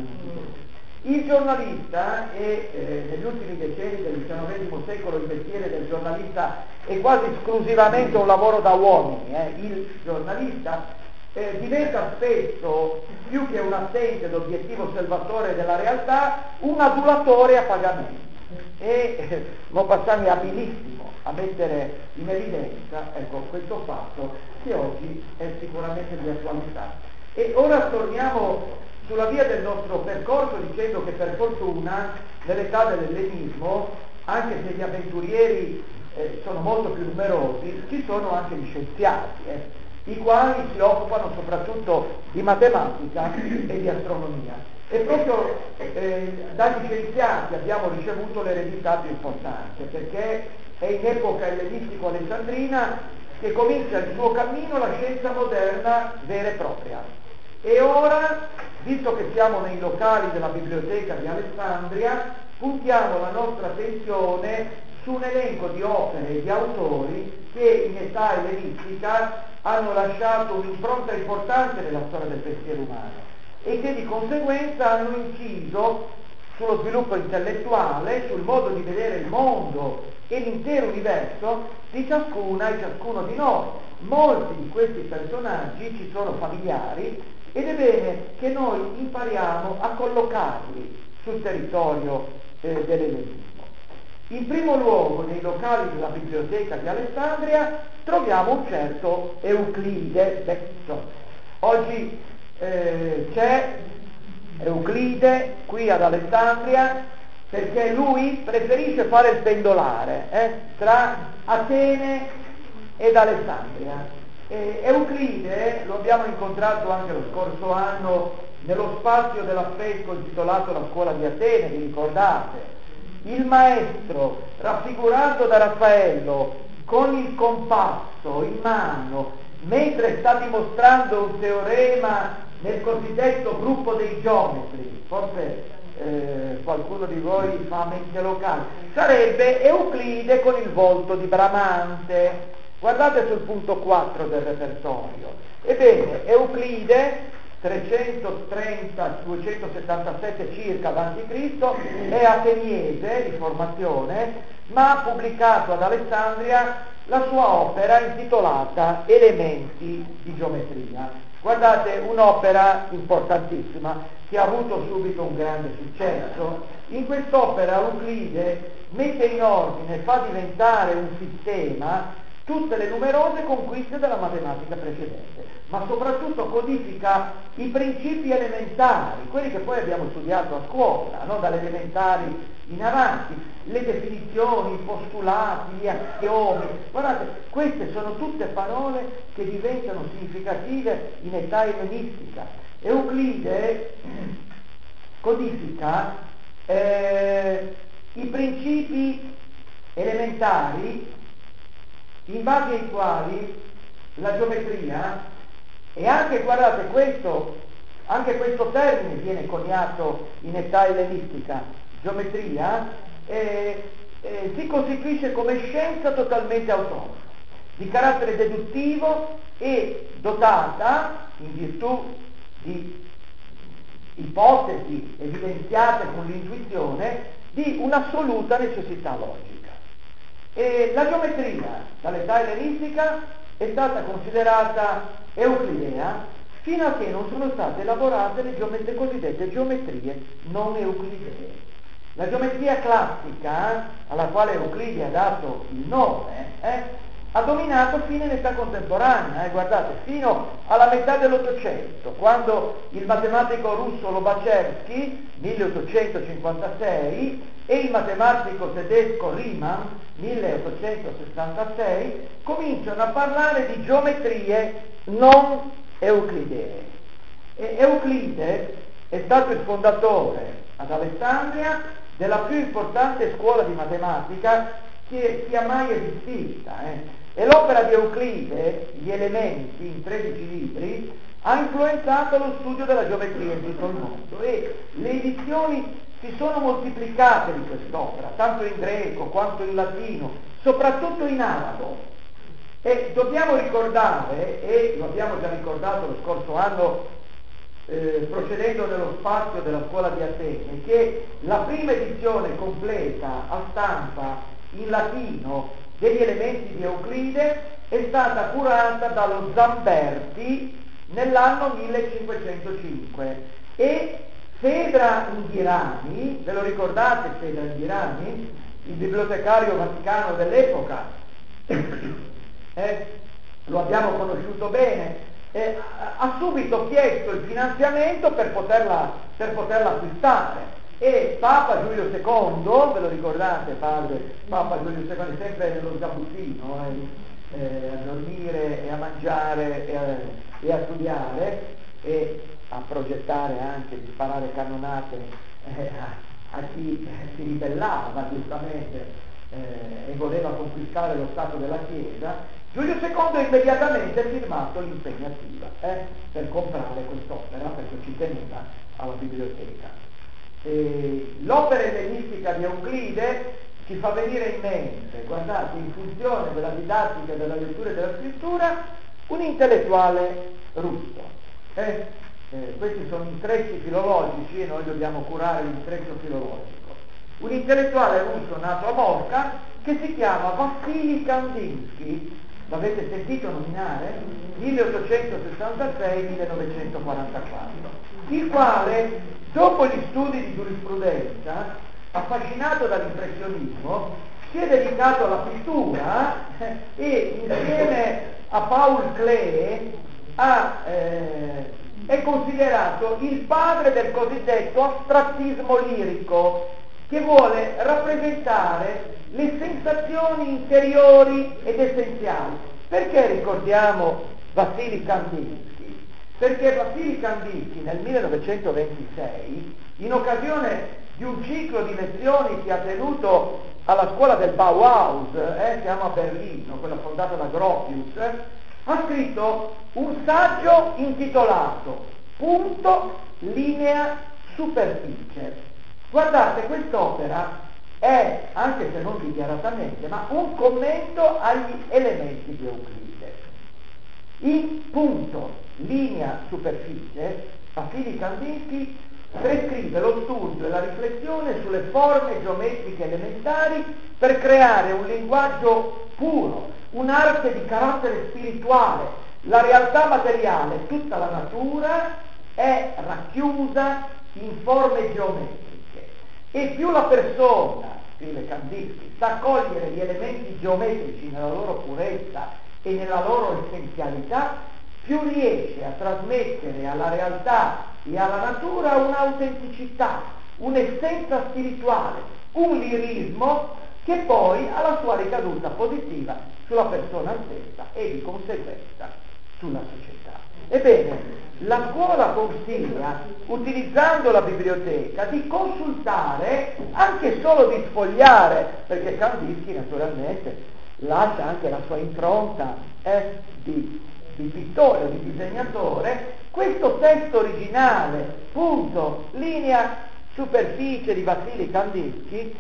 Il giornalista negli ultimi decenni del XIX secolo il mestiere del giornalista è quasi esclusivamente un lavoro da uomini. Il giornalista diventa spesso, più che un attente ed obiettivo salvatore della realtà, un adulatore a pagamento. E Maupassant è abilissimo a mettere in evidenza, ecco, questo fatto che oggi è sicuramente di attualità. E ora torniamo sulla via del nostro percorso dicendo che per fortuna nell'età dell'ellenismo, anche se gli avventurieri sono molto più numerosi, ci sono anche gli scienziati, i quali si occupano soprattutto di matematica e di astronomia. E proprio dagli scienziati abbiamo ricevuto l'eredità più importante, perché è in epoca ellenistico-alessandrina che comincia il suo cammino la scienza moderna vera e propria. E ora, visto che siamo nei locali della biblioteca di Alessandria, puntiamo la nostra attenzione su un elenco di opere e di autori che in età ellenistica hanno lasciato un'impronta importante nella storia del pensiero umano e che di conseguenza hanno inciso sullo sviluppo intellettuale, sul modo di vedere il mondo e l'intero universo di ciascuna e ciascuno di noi. Molti di questi personaggi ci sono familiari ed è bene che noi impariamo a collocarli sul territorio dell'ellenismo. In primo luogo, nei locali della biblioteca di Alessandria troviamo un certo Euclide. Oggi c'è Euclide qui ad Alessandria perché lui preferisce fare il pendolare tra Atene ed Alessandria. Euclide lo abbiamo incontrato anche lo scorso anno nello spazio dell'affresco intitolato La scuola di Atene, vi ricordate? Il maestro, raffigurato da Raffaello con il compasso in mano, mentre sta dimostrando un teorema nel cosiddetto gruppo dei geometri, forse qualcuno di voi fa mente locale, sarebbe Euclide con il volto di Bramante. Guardate sul punto 4 del repertorio. Ebbene, Euclide 330-277 circa a.C. è ateniese di formazione, ma ha pubblicato ad Alessandria la sua opera intitolata Elementi di geometria. Guardate, un'opera importantissima che ha avuto subito un grande successo. In quest'opera Euclide mette in ordine, fa diventare un sistema tutte le numerose conquiste della matematica precedente, ma soprattutto codifica i principi elementari, quelli che poi abbiamo studiato a scuola, no? Dalle elementari in avanti, le definizioni, i postulati, gli assiomi. Guardate, queste sono tutte parole che diventano significative in età ellenistica. Euclide codifica i principi elementari in base ai quali la geometria, e anche, guardate, anche questo termine viene coniato in età ellenistica, geometria, si costituisce come scienza totalmente autonoma, di carattere deduttivo e dotata, in virtù di ipotesi evidenziate con l'intuizione, di un'assoluta necessità logica. E la geometria dall'età ellenistica è stata considerata euclidea fino a che non sono state elaborate le cosiddette geometrie non euclidee. La geometria classica, alla quale Euclide ha dato il nome, ha dominato fino all'età contemporanea, guardate, fino alla metà dell'Ottocento, quando il matematico russo Lobachevsky, 1856, e il matematico tedesco Riemann, 1866, cominciano a parlare di geometrie non euclidee. E Euclide è stato il fondatore ad Alessandria della più importante scuola di matematica che sia mai esistita. E l'opera di Euclide, Gli Elementi, in 13 libri, ha influenzato lo studio della geometria in tutto il mondo, e le edizioni si sono moltiplicate di quest'opera, tanto in greco quanto in latino, soprattutto in arabo. E dobbiamo ricordare, e lo abbiamo già ricordato lo scorso anno, procedendo nello spazio della scuola di Atene, che la prima edizione completa a stampa in latino degli Elementi di Euclide è stata curata dallo Zamberti nell'anno 1505, e Fedra Inghirani, ve lo ricordate Fedra Inghirani? Il bibliotecario vaticano dell'epoca, lo abbiamo conosciuto bene, ha subito chiesto il finanziamento per poterla acquistare, e Papa Giulio II, ve lo ricordate, Papa Giulio II, sempre nello sgabuzzino, a dormire e a mangiare e a studiare e a progettare anche di sparare cannonate a chi si ribellava giustamente e voleva conquistare lo Stato della Chiesa. Giulio II ha immediatamente firmato l'impegnativa per comprare quest'opera, perché ci teneva alla biblioteca. L'opera ellenistica di Euclide ci fa venire in mente, guardate, in funzione della didattica, della lettura e della scrittura, un intellettuale russo. Questi sono intrecci filologici e noi dobbiamo curare l'intreccio filologico. Un intellettuale russo nato a Mosca che si chiama Vassili Kandinsky, l'avete sentito nominare? 1866-1944, il quale, dopo gli studi di giurisprudenza, affascinato dall'impressionismo, si è dedicato alla pittura e insieme a Paul Klee è considerato il padre del cosiddetto astrattismo lirico, che vuole rappresentare le sensazioni interiori ed essenziali. Perché ricordiamo Vassili Kandinsky? Perché Vassili Kandinsky nel 1926, in occasione di un ciclo di lezioni che ha tenuto alla scuola del Bauhaus, siamo a Berlino, quella fondata da Gropius, ha scritto un saggio intitolato punto, linea, superficie. Guardate, quest'opera è, anche se non dichiaratamente, ma un commento agli elementi di Euclide. In punto, linea, superficie, Vassili Kandinsky prescrive lo studio e la riflessione sulle forme geometriche elementari per creare un linguaggio puro, un'arte di carattere spirituale. La realtà materiale, tutta la natura, è racchiusa in forme geometriche e più la persona, scrive Kandinsky, sa cogliere gli elementi geometrici nella loro purezza e nella loro essenzialità, più riesce a trasmettere alla realtà e alla natura un'autenticità, un'essenza spirituale, un lirismo che poi ha la sua ricaduta positiva sulla persona stessa e di conseguenza sulla società. Ebbene, la scuola consiglia, utilizzando la biblioteca, di consultare, anche solo di sfogliare, perché Kandinsky naturalmente lascia anche la sua impronta di pittore, di disegnatore, questo testo originale, punto, linea, superficie di Vassili Kandinsky,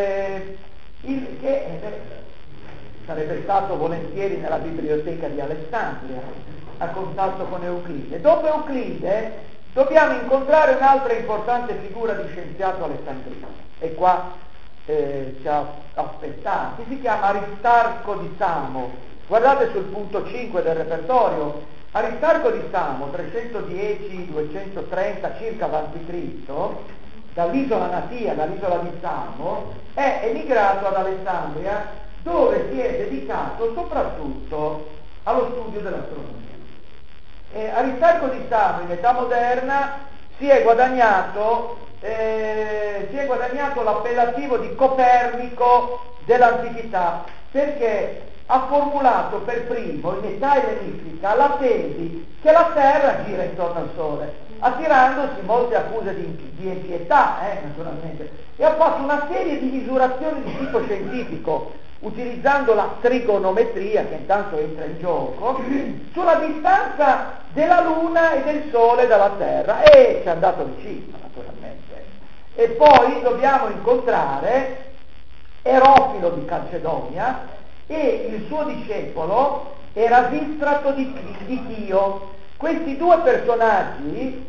che sarebbe stato volentieri nella biblioteca di Alessandria, a contatto con Euclide. Dopo Euclide dobbiamo incontrare un'altra importante figura di scienziato alessandrino, e qua ci ha aspettati, si chiama Aristarco di Samo. Guardate sul punto 5 del repertorio, Aristarco di Samo, 310-230 circa a.C., dall'isola natia, dall'isola di Samo, è emigrato ad Alessandria, dove si è dedicato soprattutto allo studio dell'astronomia. Aristarco di Samo, in età moderna, si è guadagnato l'appellativo di Copernico dell'antichità, perché ha formulato per primo, in età ellenistica, la tesi che la Terra gira intorno al Sole, attirandosi molte accuse di impietà, naturalmente, e ha fatto una serie di misurazioni di tipo scientifico, utilizzando la trigonometria, che intanto entra in gioco, sulla distanza della Luna e del Sole dalla Terra, e ci è andato vicino, naturalmente. E poi dobbiamo incontrare Erofilo di Calcedonia e il suo discepolo Erasistrato di Chio. Questi due personaggi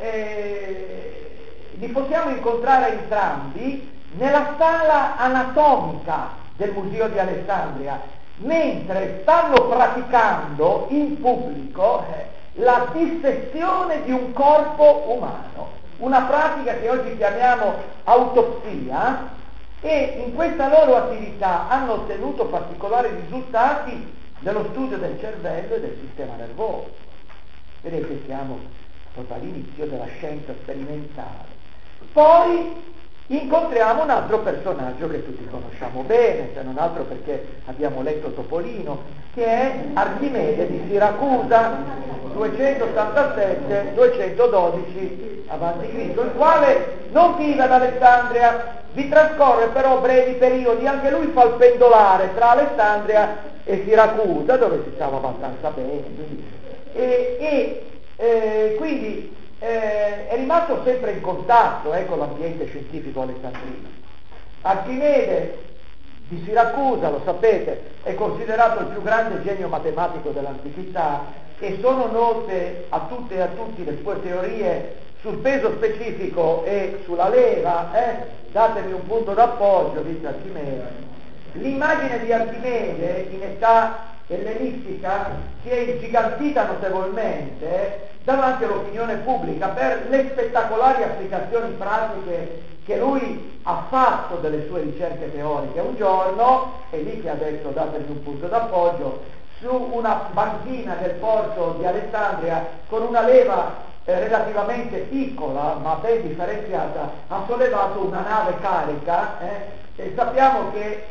li possiamo incontrare entrambi nella sala anatomica del Museo di Alessandria, mentre stanno praticando in pubblico la dissezione di un corpo umano, una pratica che oggi chiamiamo autopsia, e in questa loro attività hanno ottenuto particolari risultati nello studio del cervello e del sistema nervoso. Vedete, siamo proprio all'inizio della scienza sperimentale. Poi incontriamo un altro personaggio che tutti conosciamo bene, se non altro perché abbiamo letto Topolino, che è Archimede di Siracusa, 287-212 a.C., il quale non vive ad Alessandria, vi trascorre però brevi periodi, anche lui fa il pendolare tra Alessandria e Siracusa, dove si stava abbastanza bene, quindi è rimasto sempre in contatto con l'ambiente scientifico alessandrino. Archimede di Siracusa, lo sapete, è considerato il più grande genio matematico dell'antichità, e sono note a tutte e a tutti le sue teorie sul peso specifico e sulla leva, datemi un punto d'appoggio, dice Archimede. L'immagine di Archimede in età ellenistica si è ingigantita notevolmente davanti all'opinione pubblica per le spettacolari applicazioni pratiche che lui ha fatto delle sue ricerche teoriche. Un giorno, è lì che ha detto datemi un punto d'appoggio, su una banchina del porto di Alessandria, con una leva relativamente piccola ma ben differenziata, ha sollevato una nave carica, e sappiamo che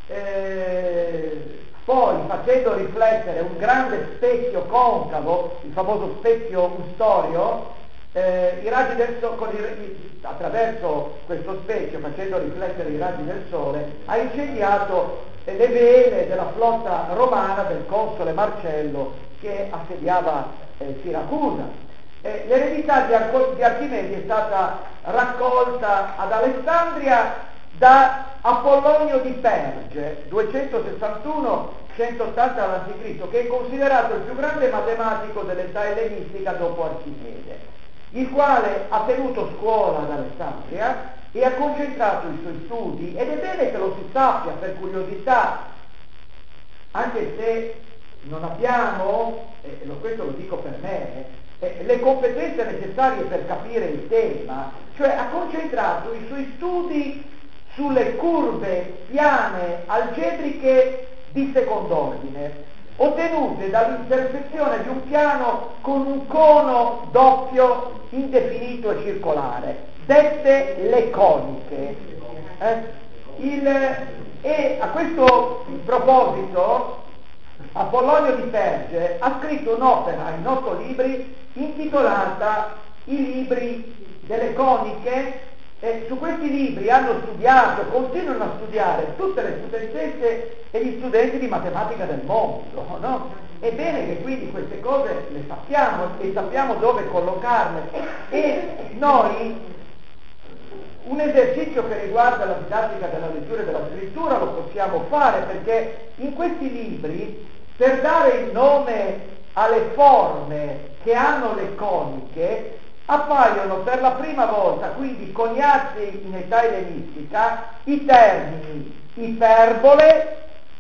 poi, facendo riflettere un grande specchio concavo, il famoso specchio Ustorio, i raggi del sole, attraverso questo specchio, facendo riflettere i raggi del sole, ha incendiato le vele della flotta romana del console Marcello che assediava Siracusa. L'eredità di Archimede è stata raccolta ad Alessandria da Apollonio di Perge, 261-180 a.C., che è considerato il più grande matematico dell'età ellenistica dopo Archimede, il quale ha tenuto scuola ad Alessandria e ha concentrato i suoi studi, ed è bene che lo si sappia per curiosità, anche se non abbiamo, questo lo dico per me, le competenze necessarie per capire il tema, cioè ha concentrato i suoi studi sulle curve piane algebriche di second'ordine, ottenute dall'intersezione di un piano con un cono doppio indefinito e circolare, dette le coniche. E a questo proposito Apollonio di Perge ha scritto un'opera in 8 libri intitolata I libri delle coniche, e su questi libri hanno studiato, continuano a studiare tutte le studentesse e gli studenti di matematica del mondo, no? È bene che quindi queste cose le sappiamo e sappiamo dove collocarle, e noi un esercizio che riguarda la didattica della lettura e della scrittura lo possiamo fare, perché in questi libri, per dare il nome alle forme che hanno le coniche, appaiono per la prima volta, quindi coniati in età ellenistica, i termini iperbole,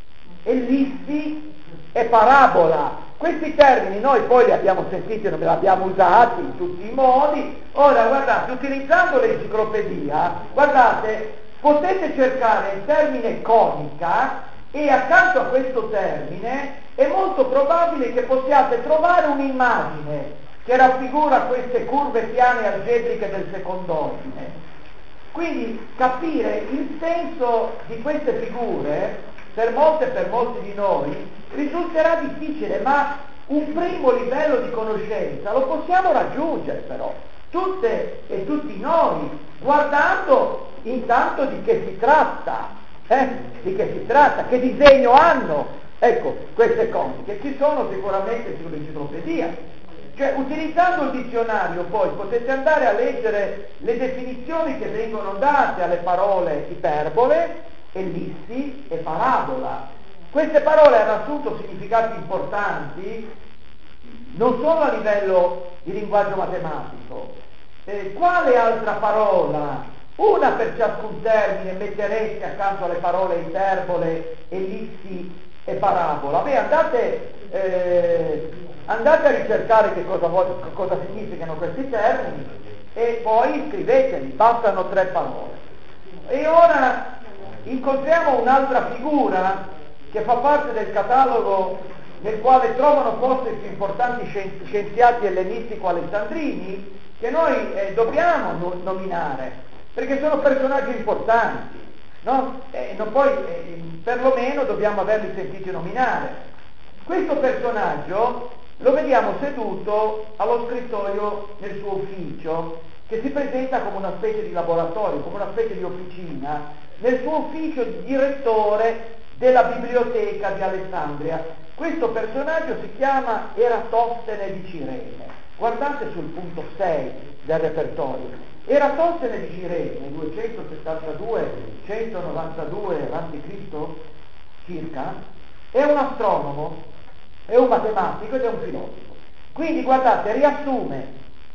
ellissi e parabola. Questi termini noi poi li abbiamo sentiti, non li abbiamo usati in tutti i modi. Ora guardate, utilizzando l'enciclopedia, guardate, potete cercare il termine conica e accanto a questo termine è molto probabile che possiate trovare un'immagine che raffigura queste curve piane algebriche del second'ordine. Quindi capire il senso di queste figure per molti di noi risulterà difficile, ma un primo livello di conoscenza lo possiamo raggiungere però, tutte e tutti noi, guardando intanto di che si tratta, che disegno hanno, ecco, queste cose, che ci sono sicuramente sull'enciclopedia. Cioè, utilizzando il dizionario poi potete andare a leggere le definizioni che vengono date alle parole iperbole, ellissi e parabola. Queste parole hanno assunto significati importanti non solo a livello di linguaggio matematico. Quale altra parola, una per ciascun termine, mettereste accanto alle parole iperbole, ellissi e parabola? Beh, andate a ricercare che cosa significano questi termini e poi scriveteli, bastano 3 parole. E ora incontriamo un'altra figura che fa parte del catalogo nel quale trovano posto i più importanti scienziati ellenistico-alessandrini, che noi dobbiamo nominare, perché sono personaggi importanti, no? Perlomeno dobbiamo averli sentiti nominare. Questo personaggio lo vediamo seduto allo scrittoio nel suo ufficio, che si presenta come una specie di laboratorio, come una specie di officina, nel suo ufficio di direttore della biblioteca di Alessandria. Questo personaggio si chiama Eratostene di Cirene. Guardate sul punto 6 del repertorio. Eratostene di Cirene, 272-192 a.C. circa, è un astronomo, è un matematico ed è un filosofo. Quindi guardate, riassume,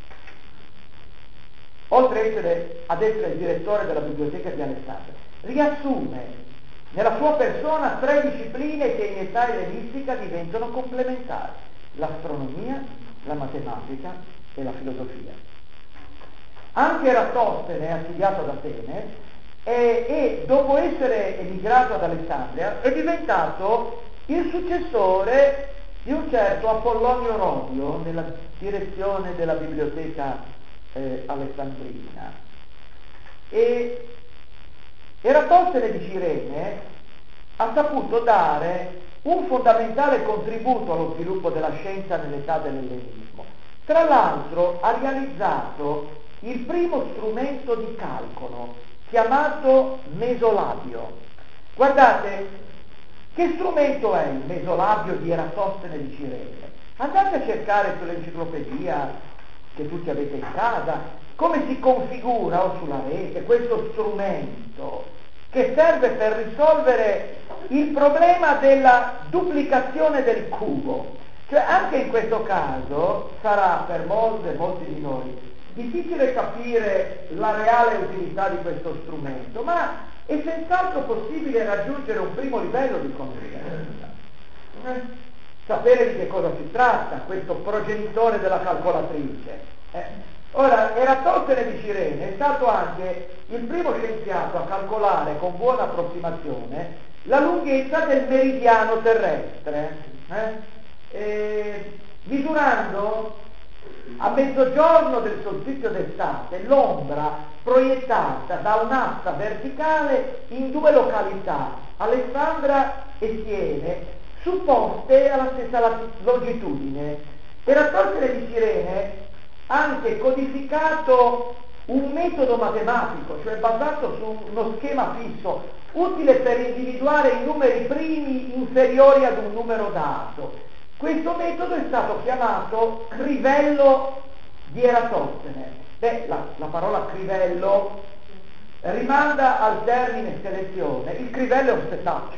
oltre ad essere il direttore della biblioteca di Alessandria, riassume nella sua persona 3 discipline che in età ellenistica diventano complementari: l'astronomia, la matematica e la filosofia. Anche Eratostene ha studiato ad Atene e dopo essere emigrato ad Alessandria è diventato il successore di un certo Apollonio Rodio nella direzione della biblioteca alessandrina. E Eratostene di Cirene ha saputo dare un fondamentale contributo allo sviluppo della scienza nell'età dell'ellenismo. Tra l'altro ha realizzato il primo strumento di calcolo, chiamato mesolabio. Guardate, che strumento è il mesolabio di Eratostene di Cirene? Andate a cercare sull'enciclopedia che tutti avete in casa, come si configura o sulla rete questo strumento che serve per risolvere il problema della duplicazione del cubo. Cioè anche in questo caso sarà per molti di noi difficile capire la reale utilità di questo strumento, ma è senz'altro possibile raggiungere un primo livello di conoscenza. Sapere di che cosa si tratta, questo progenitore della calcolatrice. Ora, Eratostene di Cirene è stato anche il primo scienziato a calcolare con buona approssimazione la lunghezza del meridiano terrestre, misurando a mezzogiorno del solstizio d'estate l'ombra proiettata da un'asta verticale in due località, Alessandra e Siene, supposte alla stessa longitudine. Eratostene di Cirene ha anche codificato un metodo matematico, cioè basato su uno schema fisso, utile per individuare i numeri primi inferiori ad un numero dato. Questo metodo è stato chiamato crivello di Eratostene. La parola crivello rimanda al termine selezione. Il crivello è un setaccio,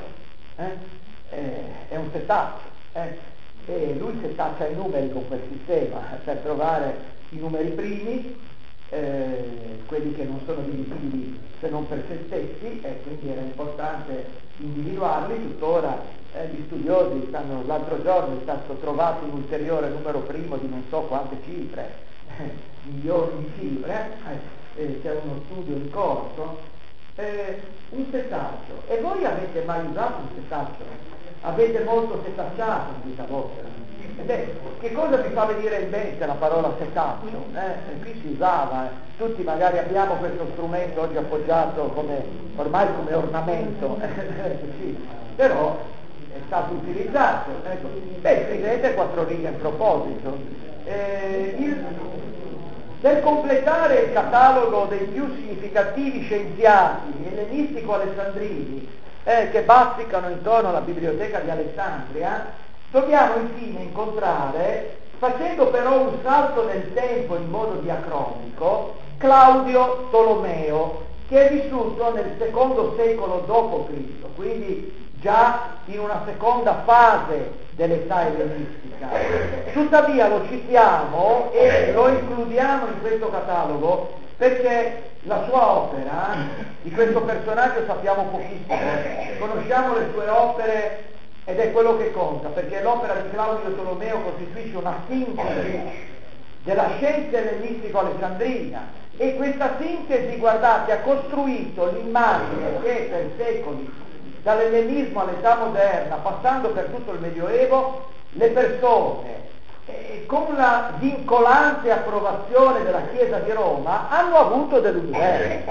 è un setaccio, e lui setaccia i numeri con quel sistema per trovare i numeri primi, quelli che non sono divisibili se non per se stessi, e quindi era importante individuarli. Tuttora gli studiosi l'altro giorno è stato trovato un ulteriore numero primo di non so quante cifre, milioni di cifre, c'è uno studio in corso, un setaccio. E voi avete mai usato un setaccio? Avete molto setacciato in vita vostra? Che cosa vi fa venire in mente la parola setaccio? Qui si usava, tutti magari abbiamo questo strumento oggi appoggiato ormai come ornamento, sì, però è stato utilizzato. Scrivete 4 righe in proposito. Per completare il catalogo dei più significativi scienziati ellenistico-alessandrini che bazzicano intorno alla biblioteca di Alessandria, dobbiamo infine incontrare, facendo però un salto nel tempo in modo diacronico, Claudio Tolomeo, che è vissuto nel secondo secolo d.C., quindi già in una seconda fase dell'età ellenistica. Tuttavia lo citiamo e lo includiamo in questo catalogo perché la sua opera, di questo personaggio sappiamo pochissimo, conosciamo le sue opere ed è quello che conta, perché l'opera di Claudio Tolomeo costituisce una sintesi della scienza ellenistico-alessandrina, e questa sintesi, guardate, ha costruito l'immagine che per secoli, dall'ellenismo all'età moderna, passando per tutto il Medioevo, le persone, con la vincolante approvazione della Chiesa di Roma, hanno avuto dell'universo.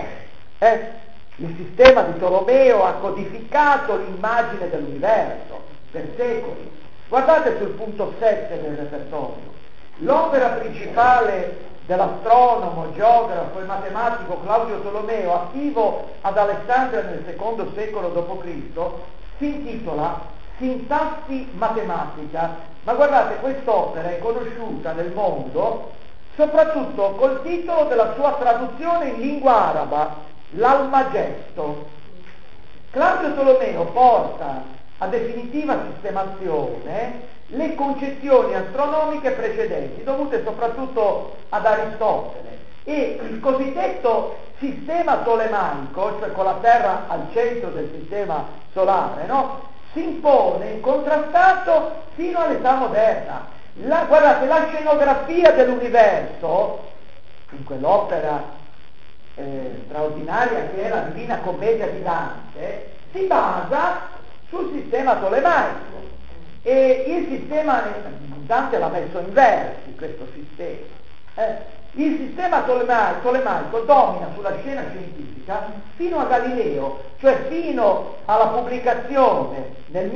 Il sistema di Tolomeo ha codificato l'immagine dell'universo per secoli. Guardate sul punto 7 del repertorio. L'opera principale dell'astronomo, geografo e matematico Claudio Tolomeo, attivo ad Alessandria nel secondo secolo d.C., si intitola Sintassi matematica. Ma guardate, quest'opera è conosciuta nel mondo soprattutto col titolo della sua traduzione in lingua araba, l'Almagesto. Claudio Tolomeo porta a definitiva sistemazione le concezioni astronomiche precedenti, dovute soprattutto ad Aristotele, e il cosiddetto sistema tolemaico, cioè con la Terra al centro del sistema solare, si impone incontrastato fino all'età moderna. Guardate, la scenografia dell'universo, in quell'opera straordinaria che è la Divina Commedia di Dante, si basa sul sistema tolemaico. E il sistema, Dante l'ha messo in versi, questo sistema. Il sistema tolemaico domina sulla scena scientifica fino a Galileo, cioè fino alla pubblicazione nel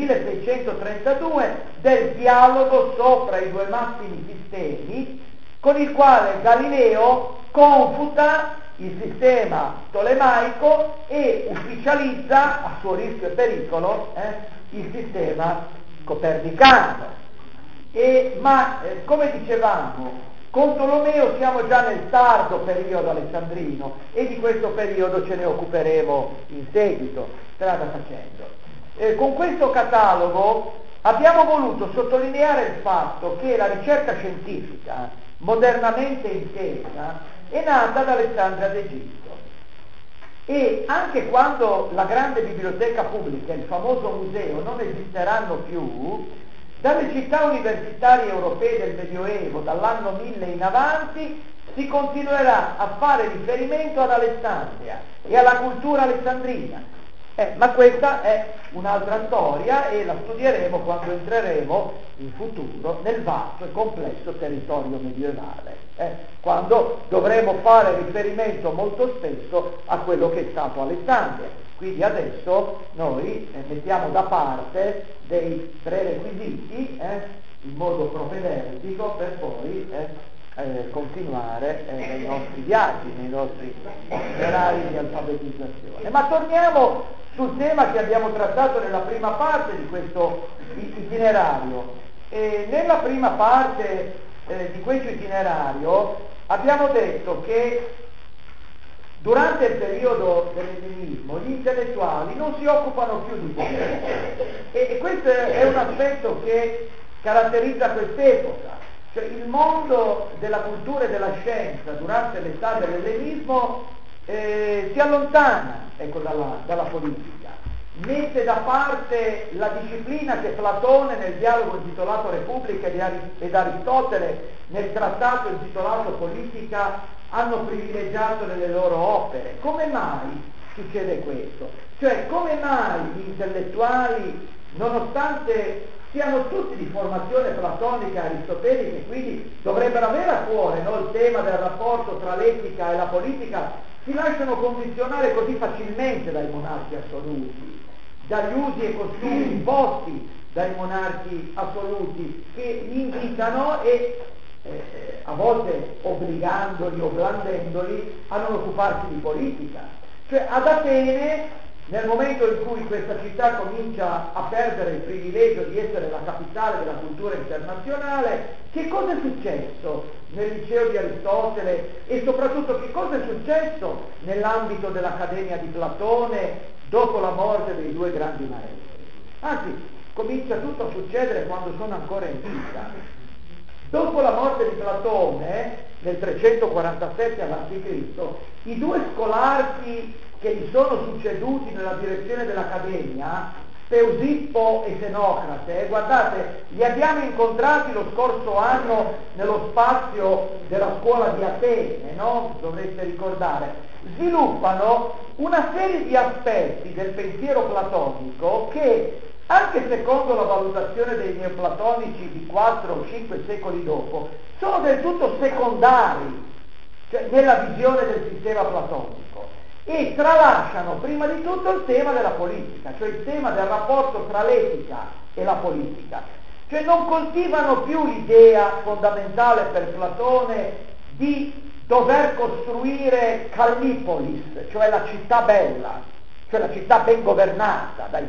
1632 del dialogo sopra i due massimi sistemi, con il quale Galileo confuta il sistema tolemaico e ufficializza, a suo rischio e pericolo, il sistema copernicano. Ma come dicevamo, Con Tolomeo siamo già nel tardo periodo alessandrino e di questo periodo ce ne occuperemo in seguito, strada facendo. Con questo catalogo abbiamo voluto sottolineare il fatto che la ricerca scientifica, modernamente intesa, è nata ad Alessandria d'Egitto. E anche quando la grande biblioteca pubblica e il famoso museo non esisteranno più, dalle città universitarie europee del Medioevo, dall'anno 1000 in avanti, si continuerà a fare riferimento ad Alessandria e alla cultura alessandrina. Ma questa è un'altra storia e la studieremo quando entreremo in futuro nel vasto e complesso territorio medievale, quando dovremo fare riferimento molto spesso a quello che è stato Alessandria. Quindi adesso noi mettiamo da parte dei prerequisiti in modo propedeutico per poi continuare nei nostri viaggi, nei nostri itinerari di alfabetizzazione. Ma torniamo sul tema che abbiamo trattato nella prima parte di questo itinerario. Nella prima parte di questo itinerario abbiamo detto che durante il periodo dell'ellenismo gli intellettuali non si occupano più di politica e questo è un aspetto che caratterizza quest'epoca. Cioè il mondo della cultura e della scienza durante l'età dell'ellenismo si allontana dalla politica, mette da parte la disciplina che Platone nel dialogo intitolato Repubblica ed Aristotele nel trattato intitolato Politica hanno privilegiato nelle loro opere. Come mai succede questo? Cioè come mai gli intellettuali, nonostante siano tutti di formazione platonica e aristotelica e quindi dovrebbero avere a cuore il tema del rapporto tra l'etica e la politica, si lasciano condizionare così facilmente dai monarchi assoluti, dagli usi e costumi imposti dai monarchi assoluti che li invitano e a volte obbligandoli o blandendoli a non occuparsi di politica. Cioè ad Atene, nel momento in cui questa città comincia a perdere il privilegio di essere la capitale della cultura internazionale, che cosa è successo nel liceo di Aristotele e soprattutto che cosa è successo nell'ambito dell'Accademia di Platone dopo la morte dei due grandi maestri? Anzi, comincia tutto a succedere quando sono ancora in vita. Dopo la morte di Platone, nel 347 a.C., i due scolarchi che gli sono succeduti nella direzione dell'Accademia, Steusippo e Xenocrate, guardate, li abbiamo incontrati lo scorso anno nello spazio della scuola di Atene, no? Dovreste ricordare, sviluppano una serie di aspetti del pensiero platonico che, anche secondo la valutazione dei neoplatonici di 4 o 5 secoli dopo, sono del tutto secondari, cioè nella visione del sistema platonico, e tralasciano prima di tutto il tema della politica, cioè il tema del rapporto tra l'etica e la politica. Cioè non coltivano più l'idea fondamentale per Platone di dover costruire Callipolis, cioè la città bella, cioè la città ben governata dai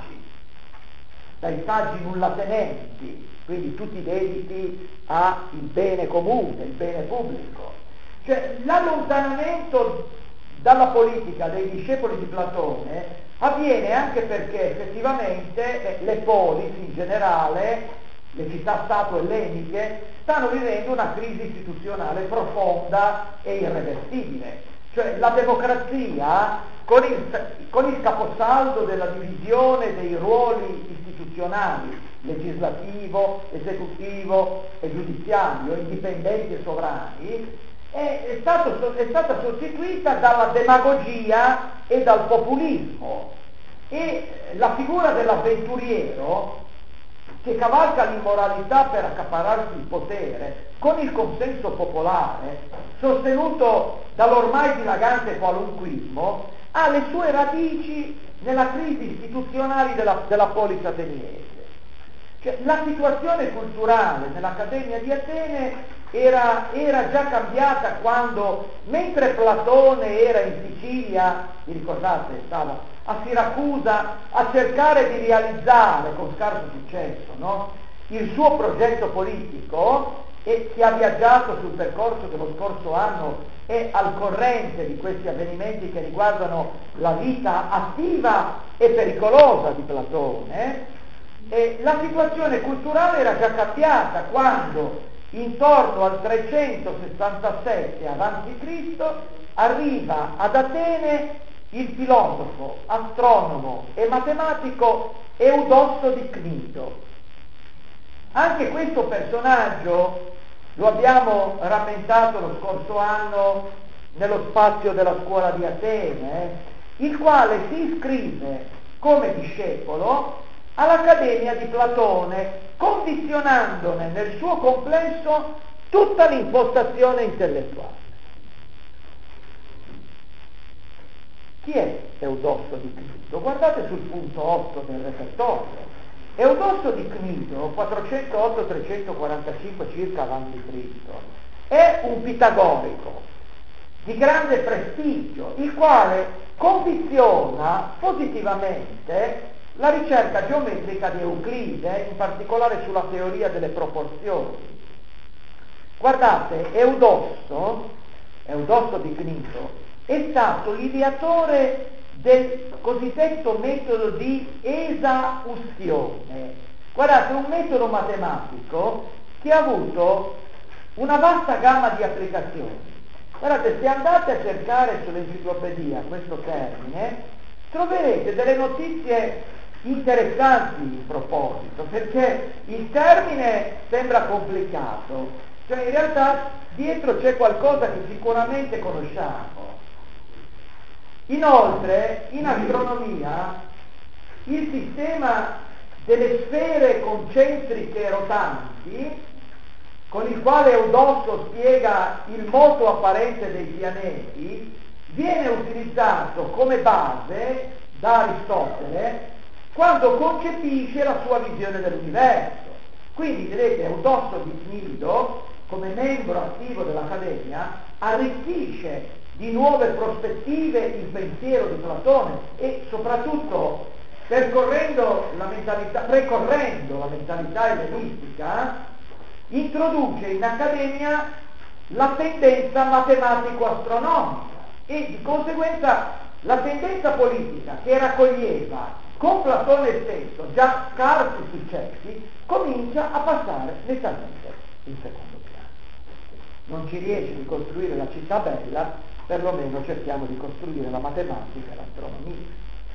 saggi nullatenenti, quindi tutti dediti al bene comune, il bene pubblico. Cioè l'allontanamento dalla politica dei discepoli di Platone avviene anche perché effettivamente le polis in generale, le città-stato elleniche, stanno vivendo una crisi istituzionale profonda e irreversibile. Cioè la democrazia, con il caposaldo della divisione dei ruoli istituzionali, legislativo, esecutivo e giudiziario, indipendenti e sovrani, è stata sostituita dalla demagogia e dal populismo, e la figura dell'avventuriero che cavalca l'immoralità per accaparrarsi il potere con il consenso popolare, sostenuto dall'ormai dilagante qualunquismo, ha le sue radici nella crisi istituzionale della polis ateniese. Cioè, la situazione culturale nell'Accademia di Atene era già cambiata quando, mentre Platone era in Sicilia, vi ricordate, stava a Siracusa a cercare di realizzare, con scarso successo, no? Il suo progetto politico, e chi ha viaggiato sul percorso dello scorso anno è al corrente di questi avvenimenti che riguardano la vita attiva e pericolosa di Platone, e la situazione culturale era già cambiata quando intorno al 367 a.C. arriva ad Atene il filosofo, astronomo e matematico Eudosso di Cnido. Anche questo personaggio lo abbiamo rammentato lo scorso anno nello spazio della scuola di Atene, il quale si iscrive come discepolo all'Accademia di Platone, condizionandone nel suo complesso tutta l'impostazione intellettuale. Chi è Eudosso di Cnido? Guardate sul punto 8 del repertorio. Eudosso di Cnido, 408-345 circa avanti Cristo, è un pitagorico di grande prestigio, il quale condiziona positivamente la ricerca geometrica di Euclide, in particolare sulla teoria delle proporzioni. Guardate, Eudosso di Cnido è stato l'ideatore del cosiddetto metodo di esaustione. Guardate, un metodo matematico che ha avuto una vasta gamma di applicazioni. Guardate, se andate a cercare sull'enciclopedia questo termine, troverete delle notizie interessanti in proposito, perché il termine sembra complicato, cioè in realtà dietro c'è qualcosa che sicuramente conosciamo. Inoltre, in astronomia, il sistema delle sfere concentriche rotanti, con il quale Eudosso spiega il moto apparente dei pianeti, viene utilizzato come base da Aristotele quando concepisce la sua visione dell'universo. Quindi, vedete, Eudosso di Cnido, come membro attivo dell'Accademia, arricchisce di nuove prospettive il pensiero di Platone e soprattutto precorrendo la mentalità ellenistica, introduce in accademia la tendenza matematico-astronomica e di conseguenza la tendenza politica che raccoglieva con Platone stesso già scarsi successi comincia a passare nettamente in secondo piano. Non ci riesce di costruire la città bella, perlomeno cerchiamo di costruire la matematica e l'astronomia.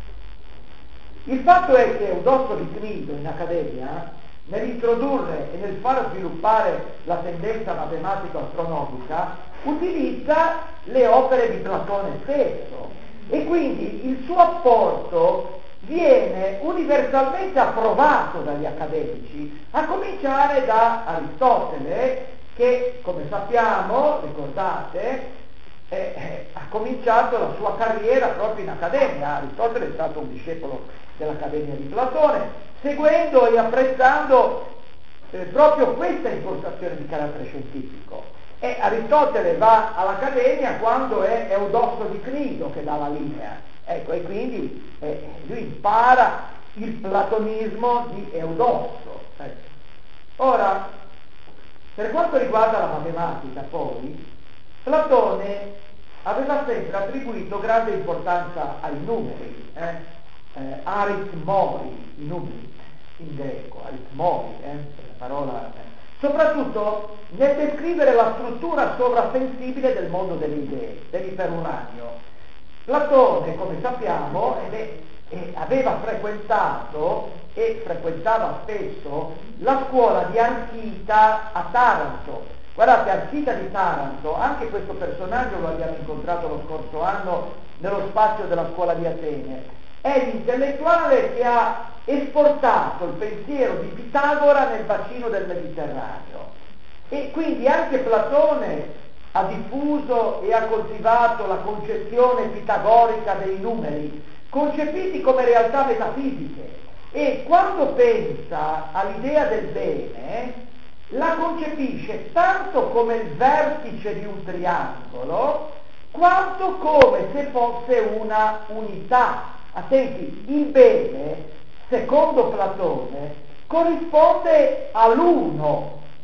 Il fatto è che Eudosso di Cnido in accademia, nell'introdurre e nel far sviluppare la tendenza matematico-astronomica, utilizza le opere di Platone stesso e quindi il suo apporto viene universalmente approvato dagli accademici, a cominciare da Aristotele, che, come sappiamo, ricordate, ha cominciato la sua carriera proprio in accademia. Aristotele è stato un discepolo dell'Accademia di Platone, seguendo e apprezzando proprio questa impostazione di carattere scientifico. E Aristotele va all'Accademia quando è Eudosso di Cnido che dà la linea. Ecco, e quindi lui impara il platonismo di Eudosso. Ecco. Ora, per quanto riguarda la matematica, poi, Platone aveva sempre attribuito grande importanza ai numeri, aritmoi, i numeri, in greco, aritmoi, la parola, soprattutto nel descrivere la struttura sovrasensibile del mondo delle idee, dell'iperuranio. Platone, come sappiamo, aveva frequentato e frequentava spesso la scuola di Archita a Taranto. Guardate, Archita di Taranto, anche questo personaggio lo abbiamo incontrato lo scorso anno nello spazio della scuola di Atene. È l'intellettuale che ha esportato il pensiero di Pitagora nel bacino del Mediterraneo. E quindi anche Platone ha diffuso e ha coltivato la concezione pitagorica dei numeri, concepiti come realtà metafisiche. E quando pensa all'idea del bene, la concepisce tanto come il vertice di un triangolo, quanto come se fosse una unità. Attenti, il bene, secondo Platone, corrisponde all'uno,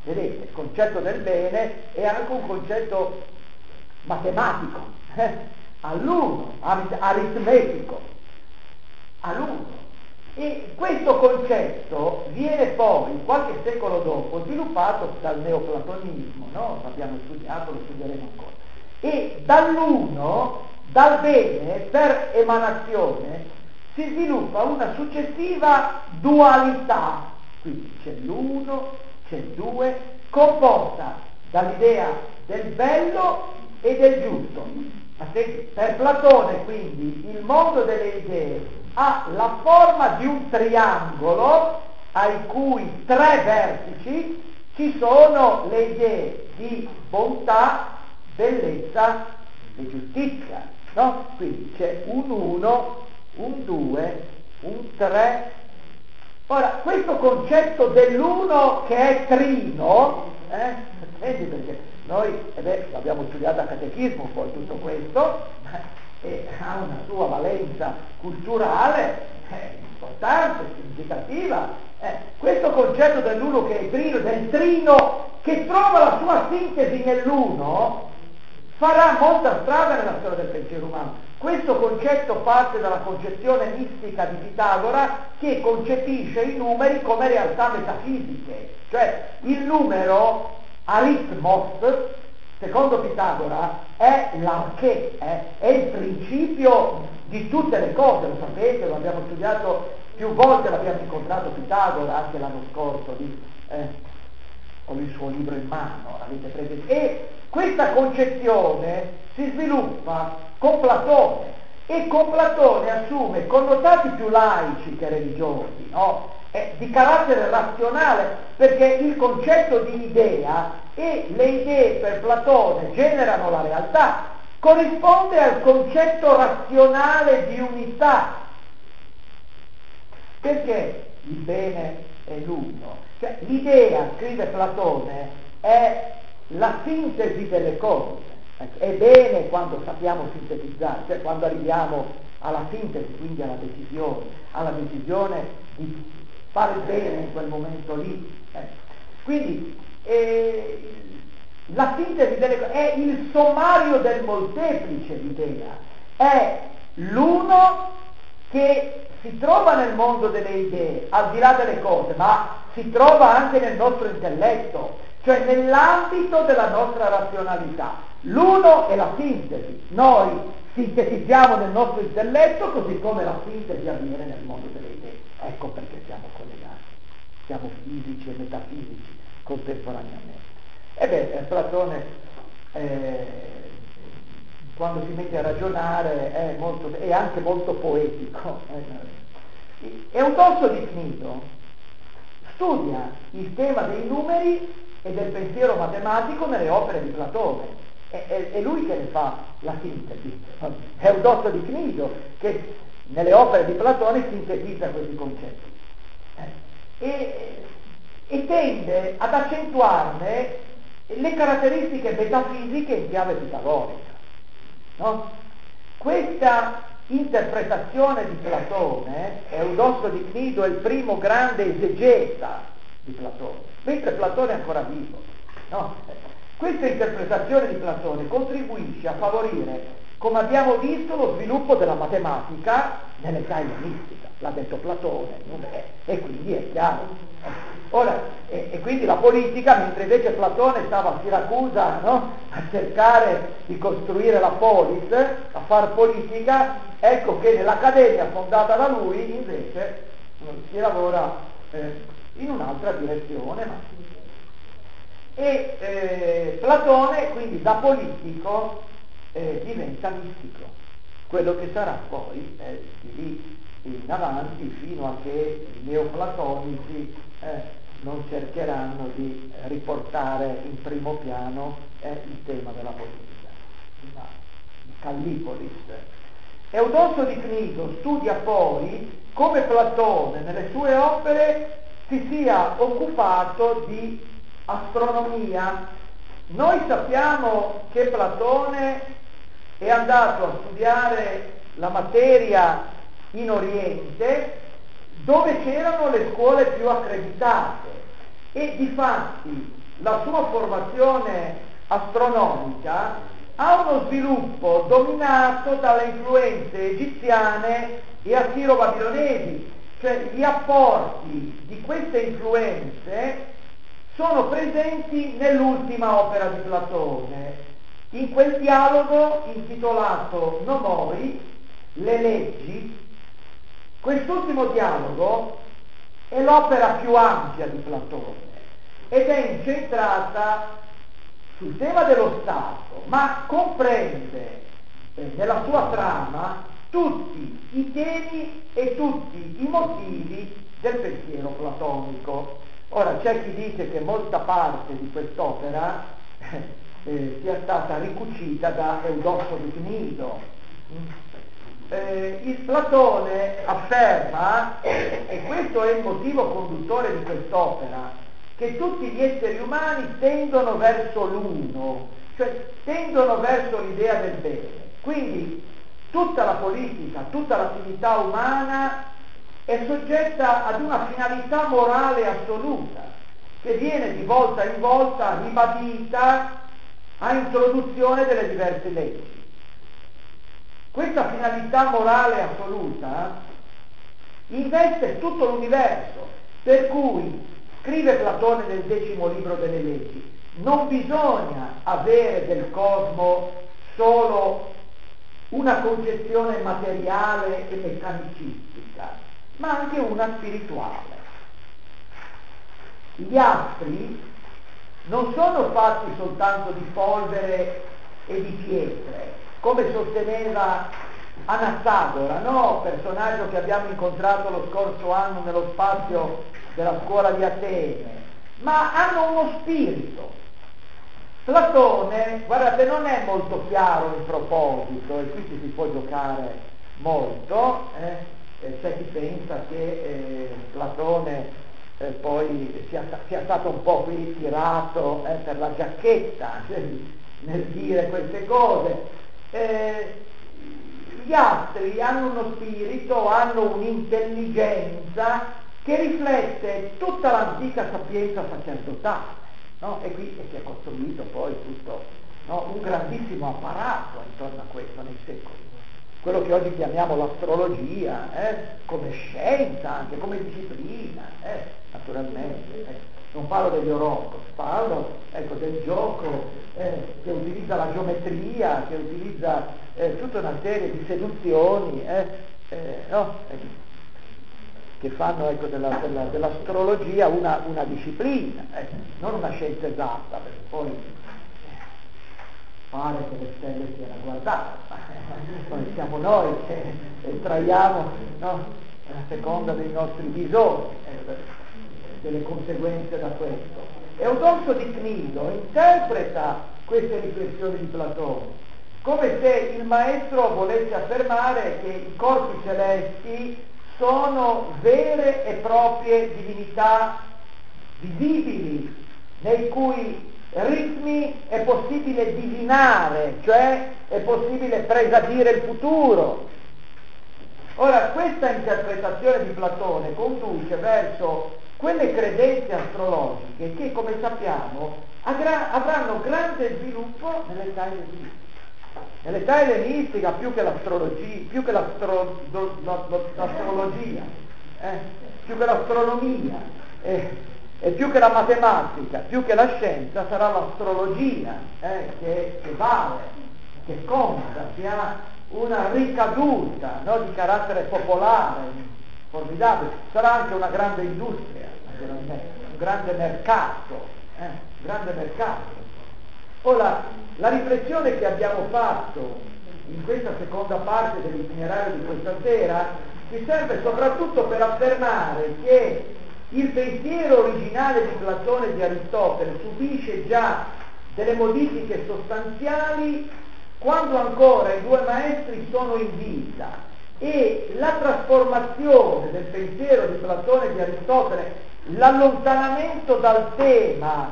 vedete, il concetto del bene è anche un concetto matematico, all'uno, aritmetico, all'uno. E questo concetto viene poi, qualche secolo dopo, sviluppato dal neoplatonismo, no? L'abbiamo studiato, lo studieremo ancora. E dall'uno, dal bene, per emanazione, si sviluppa una successiva dualità. Quindi c'è l'uno, c'è il due, composta dall'idea del bello e del giusto. Per Platone, quindi, il mondo delle idee ha la forma di un triangolo ai cui tre vertici ci sono le idee di bontà, bellezza e giustizia, no? Quindi c'è un 1, un 2, un 3. Ora, questo concetto dell'uno che è trino, attenti perché noi, l'abbiamo studiato a catechismo poi tutto questo, e ha una sua valenza culturale importante, significativa. Questo concetto dell'uno che è trino, del trino che trova la sua sintesi nell'uno, farà molta strada nella storia del pensiero umano. Questo concetto parte dalla concezione mistica di Pitagora, che concepisce i numeri come realtà metafisiche, cioè il numero aritmos, secondo Pitagora, è l'arché, è il principio di tutte le cose, lo sapete, lo abbiamo studiato più volte, l'abbiamo incontrato Pitagora anche l'anno scorso, ho il suo libro in mano, avete preso, e questa concezione si sviluppa con Platone, e con Platone assume connotati più laici che religiosi, no? Di carattere razionale, perché il concetto di idea e le idee per Platone generano la realtà, corrisponde al concetto razionale di unità. Perché il bene è l'uno? Cioè, l'idea, scrive Platone, è la sintesi delle cose. È bene quando sappiamo sintetizzare, cioè quando arriviamo alla sintesi, quindi alla decisione di fare il bene in quel momento lì. Quindi la sintesi delle cose è il sommario del molteplice l'idea, è l'uno che si trova nel mondo delle idee, al di là delle cose, ma si trova anche nel nostro intelletto, cioè nell'ambito della nostra razionalità. L'uno è la sintesi, noi sintetizziamo nel nostro intelletto così come la sintesi avviene nel mondo delle idee. Ecco perché siamo collegati, siamo fisici e metafisici contemporaneamente. Platone quando si mette a ragionare è anche molto poetico. Eudosso di Cnido studia il tema dei numeri e del pensiero matematico nelle opere di Platone. È lui che ne fa la sintesi. È Eudosso di Cnido che nelle opere di Platone sintetizza questi concetti. E tende ad accentuarne le caratteristiche metafisiche in chiave pitagorica. No? Questa interpretazione di Platone, Eudosso di Cnido è il primo grande esegeta di Platone, mentre Platone è ancora vivo. No? Questa interpretazione di Platone contribuisce a favorire, come abbiamo visto, lo sviluppo della matematica nell'età ellenistica. L'ha detto Platone, e quindi è chiaro. Ora, e quindi la politica, mentre invece Platone stava a Siracusa, no? A cercare di costruire la polis, a far politica, ecco che nell'accademia fondata da lui invece si lavora in un'altra direzione. Platone quindi da politico diventa mistico, quello che sarà poi di lì in avanti fino a che i neoplatonici non cercheranno di riportare in primo piano il tema della politica, il Callipolis. Eudosso di Cnido studia poi come Platone nelle sue opere si sia occupato di astronomia. Noi sappiamo che Platone è andato a studiare la materia in Oriente, dove c'erano le scuole più accreditate, e difatti la sua formazione astronomica ha uno sviluppo dominato dalle influenze egiziane e assiro-babilonesi, cioè gli apporti di queste influenze sono presenti nell'ultima opera di Platone, in quel dialogo intitolato Nomoi, le leggi. Quest'ultimo dialogo è l'opera più ampia di Platone ed è incentrata sul tema dello Stato, ma comprende nella sua trama tutti i temi e tutti i motivi del pensiero platonico. Ora c'è chi dice che molta parte di quest'opera sia stata ricucita da Eudosso di Cnido. Il Platone afferma, e questo è il motivo conduttore di quest'opera, che tutti gli esseri umani tendono verso l'uno, cioè tendono verso l'idea del bene. Quindi tutta la politica, tutta l'attività umana è soggetta ad una finalità morale assoluta, che viene di volta in volta ribadita a introduzione delle diverse leggi. Questa finalità morale assoluta investe tutto l'universo, per cui, scrive Platone nel 10° libro delle leggi, non bisogna avere del cosmo solo una concezione materiale e meccanicistica, ma anche una spirituale. Gli astri non sono fatti soltanto di polvere e di pietre, come sosteneva Anassagora, no? Personaggio che abbiamo incontrato lo scorso anno nello spazio della scuola di Atene, ma hanno uno spirito. Platone, guardate, non è molto chiaro in proposito, e qui ci si può giocare molto, c'è chi pensa che Platone poi sia stato un po' qui tirato per la giacchetta nel dire queste cose. Gli astri hanno uno spirito, hanno un'intelligenza che riflette tutta l'antica sapienza sacerdotale, no? E qui si è costruito poi tutto, no? Un grandissimo apparato intorno a questo nei secoli. Quello che oggi chiamiamo l'astrologia, come scienza, anche come disciplina, naturalmente. Non parlo degli oroscopi, parlo del gioco che utilizza la geometria, che utilizza tutta una serie di seduzioni, no? Che fanno dell'astrologia una disciplina, non una scienza esatta, perché poi pare che le stelle siano a guardare, poi siamo noi che estraiamo, no? A seconda dei nostri bisogni, delle conseguenze da questo. Eudosso di Cnido interpreta queste riflessioni di Platone come se il maestro volesse affermare che i corpi celesti sono vere e proprie divinità visibili, nei cui ritmi è possibile divinare, cioè è possibile presadire il futuro. Ora, questa interpretazione di Platone conduce verso quelle credenze astrologiche che, come sappiamo, avranno grande sviluppo nell'età ellenistica. Nell'età ellenistica più che l'astrologia, più che l'astrologia, più che l'astronomia, e più che la matematica, più che la scienza, sarà l'astrologia, che vale, che conta, che ha una ricaduta, no, di carattere popolare, formidabile. Sarà anche una grande industria, naturalmente, un grande mercato. Ora, la riflessione che abbiamo fatto in questa seconda parte dell'itinerario di questa sera ci serve soprattutto per affermare che il pensiero originale di Platone e di Aristotele subisce già delle modifiche sostanziali quando ancora i due maestri sono in vita, e la trasformazione del pensiero di Platone e di Aristotele, l'allontanamento dal tema,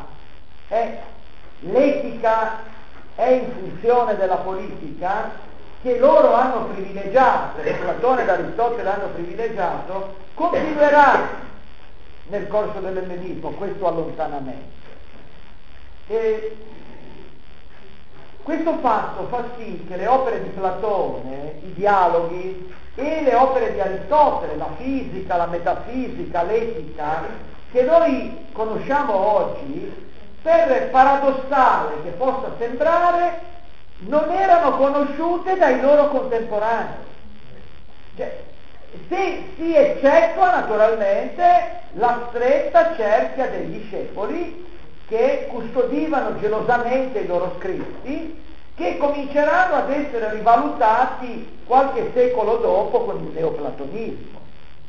l'etica è in funzione della politica, che loro hanno privilegiato, che Platone ed Aristotele hanno privilegiato, continuerà nel corso dell'ellenismo questo allontanamento. Questo fatto fa sì che le opere di Platone, i dialoghi, e le opere di Aristotele, la fisica, la metafisica, l'etica, che noi conosciamo oggi, per paradossale che possa sembrare, non erano conosciute dai loro contemporanei. Cioè, si eccettua naturalmente la stretta cerchia dei discepoli che custodivano gelosamente i loro scritti, che cominceranno ad essere rivalutati qualche secolo dopo con il neoplatonismo.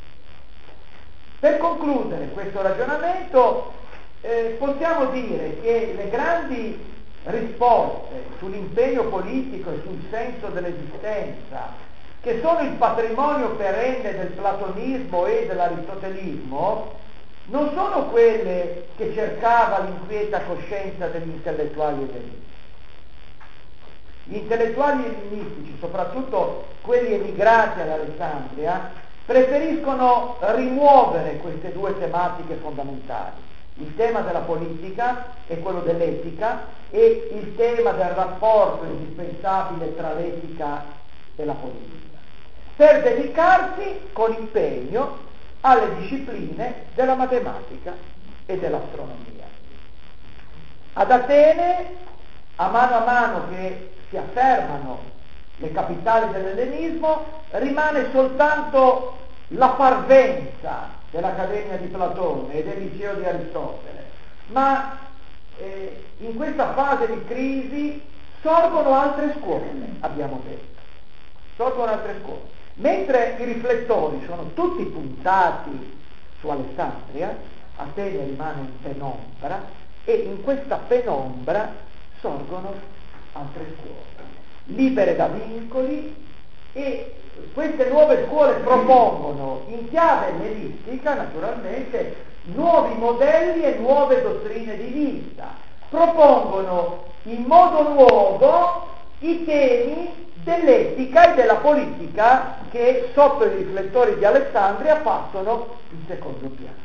Per concludere questo ragionamento, possiamo dire che le grandi risposte sull'impegno politico e sul senso dell'esistenza, che sono il patrimonio perenne del platonismo e dell'aristotelismo, non sono quelle che cercava l'inquieta coscienza degli intellettuali ellenistici. Gli intellettuali ellenistici, soprattutto quelli emigrati all'Alessandria, preferiscono rimuovere queste due tematiche fondamentali, il tema della politica e quello dell'etica e il tema del rapporto indispensabile tra l'etica e la politica, per dedicarsi con impegno alle discipline della matematica e dell'astronomia. Ad Atene, a mano che si affermano le capitali dell'ellenismo, rimane soltanto la parvenza dell'Accademia di Platone e del liceo di Aristotele, ma in questa fase di crisi sorgono altre scuole, abbiamo detto, sorgono altre scuole. Mentre i riflettori sono tutti puntati su Alessandria, Atene rimane in penombra e in questa penombra sorgono altre scuole, libere da vincoli, e queste nuove scuole propongono in chiave ellenistica naturalmente nuovi modelli e nuove dottrine di vita, propongono in modo nuovo i temi dell'etica e della politica che sotto i riflettori di Alessandria passano in secondo piano.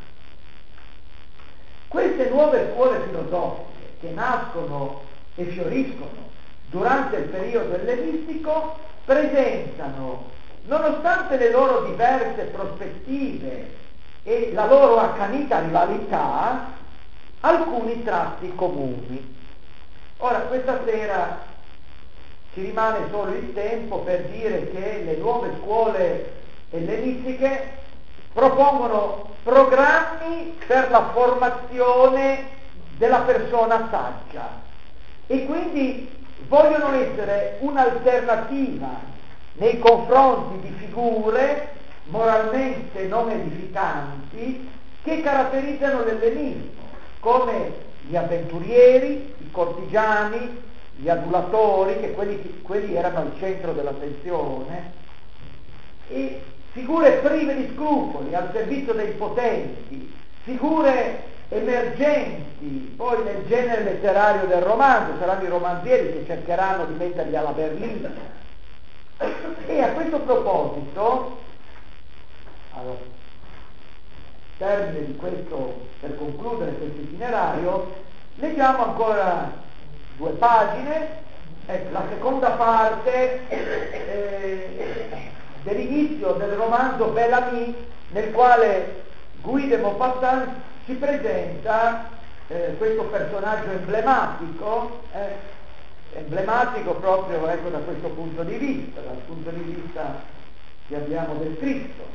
Queste nuove scuole filosofiche che nascono e fioriscono durante il periodo ellenistico presentano, nonostante le loro diverse prospettive e la loro accanita rivalità, alcuni tratti comuni. Ora, questa sera ci rimane solo il tempo per dire che le nuove scuole ellenistiche propongono programmi per la formazione della persona saggia e quindi vogliono essere un'alternativa nei confronti di figure moralmente non edificanti che caratterizzano l'ellenismo, come gli avventurieri, i cortigiani, gli adulatori, che quelli erano al centro dell'attenzione, e figure prive di scrupoli al servizio dei potenti, figure emergenti poi nel genere letterario del romanzo, saranno i romanzieri che cercheranno di metterli alla berlina. E a questo proposito, al termine di questo, per concludere questo itinerario, leggiamo ancora 2 pagine, la seconda parte dell'inizio del romanzo Bel-Ami, nel quale Guy de Maupassant ci presenta questo personaggio emblematico proprio da questo punto di vista, dal punto di vista che abbiamo descritto.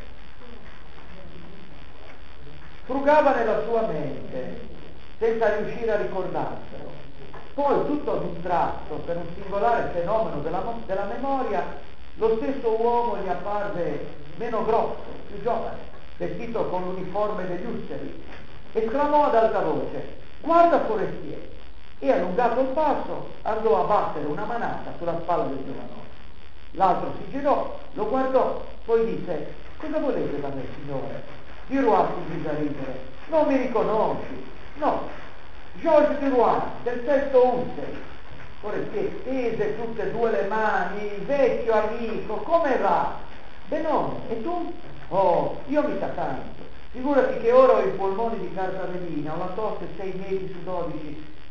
Frugava nella sua mente, senza riuscire a ricordarselo. Poi, tutto ad un tratto, per un singolare fenomeno della memoria, lo stesso uomo gli apparve meno grosso, più giovane, vestito con l'uniforme degli usseri. Esclamò ad alta voce: "Guarda, forestiere!" E allungato il passo andò a battere una manata sulla spalla del giovanotto. L'altro si girò, lo guardò, poi disse: "Cosa volete da me, signore?" Duroy si mise a ridere: "Non mi riconosci?" "No, Georges Duroy, del sesto Usseri." Forestiere tese tutte e 2 le mani: "Vecchio amico, come va?" "Benone, e tu?" "Oh, io mica tanto. Figurati che ora ho i polmoni di carta velina, ho la tosse 6 mesi su 12.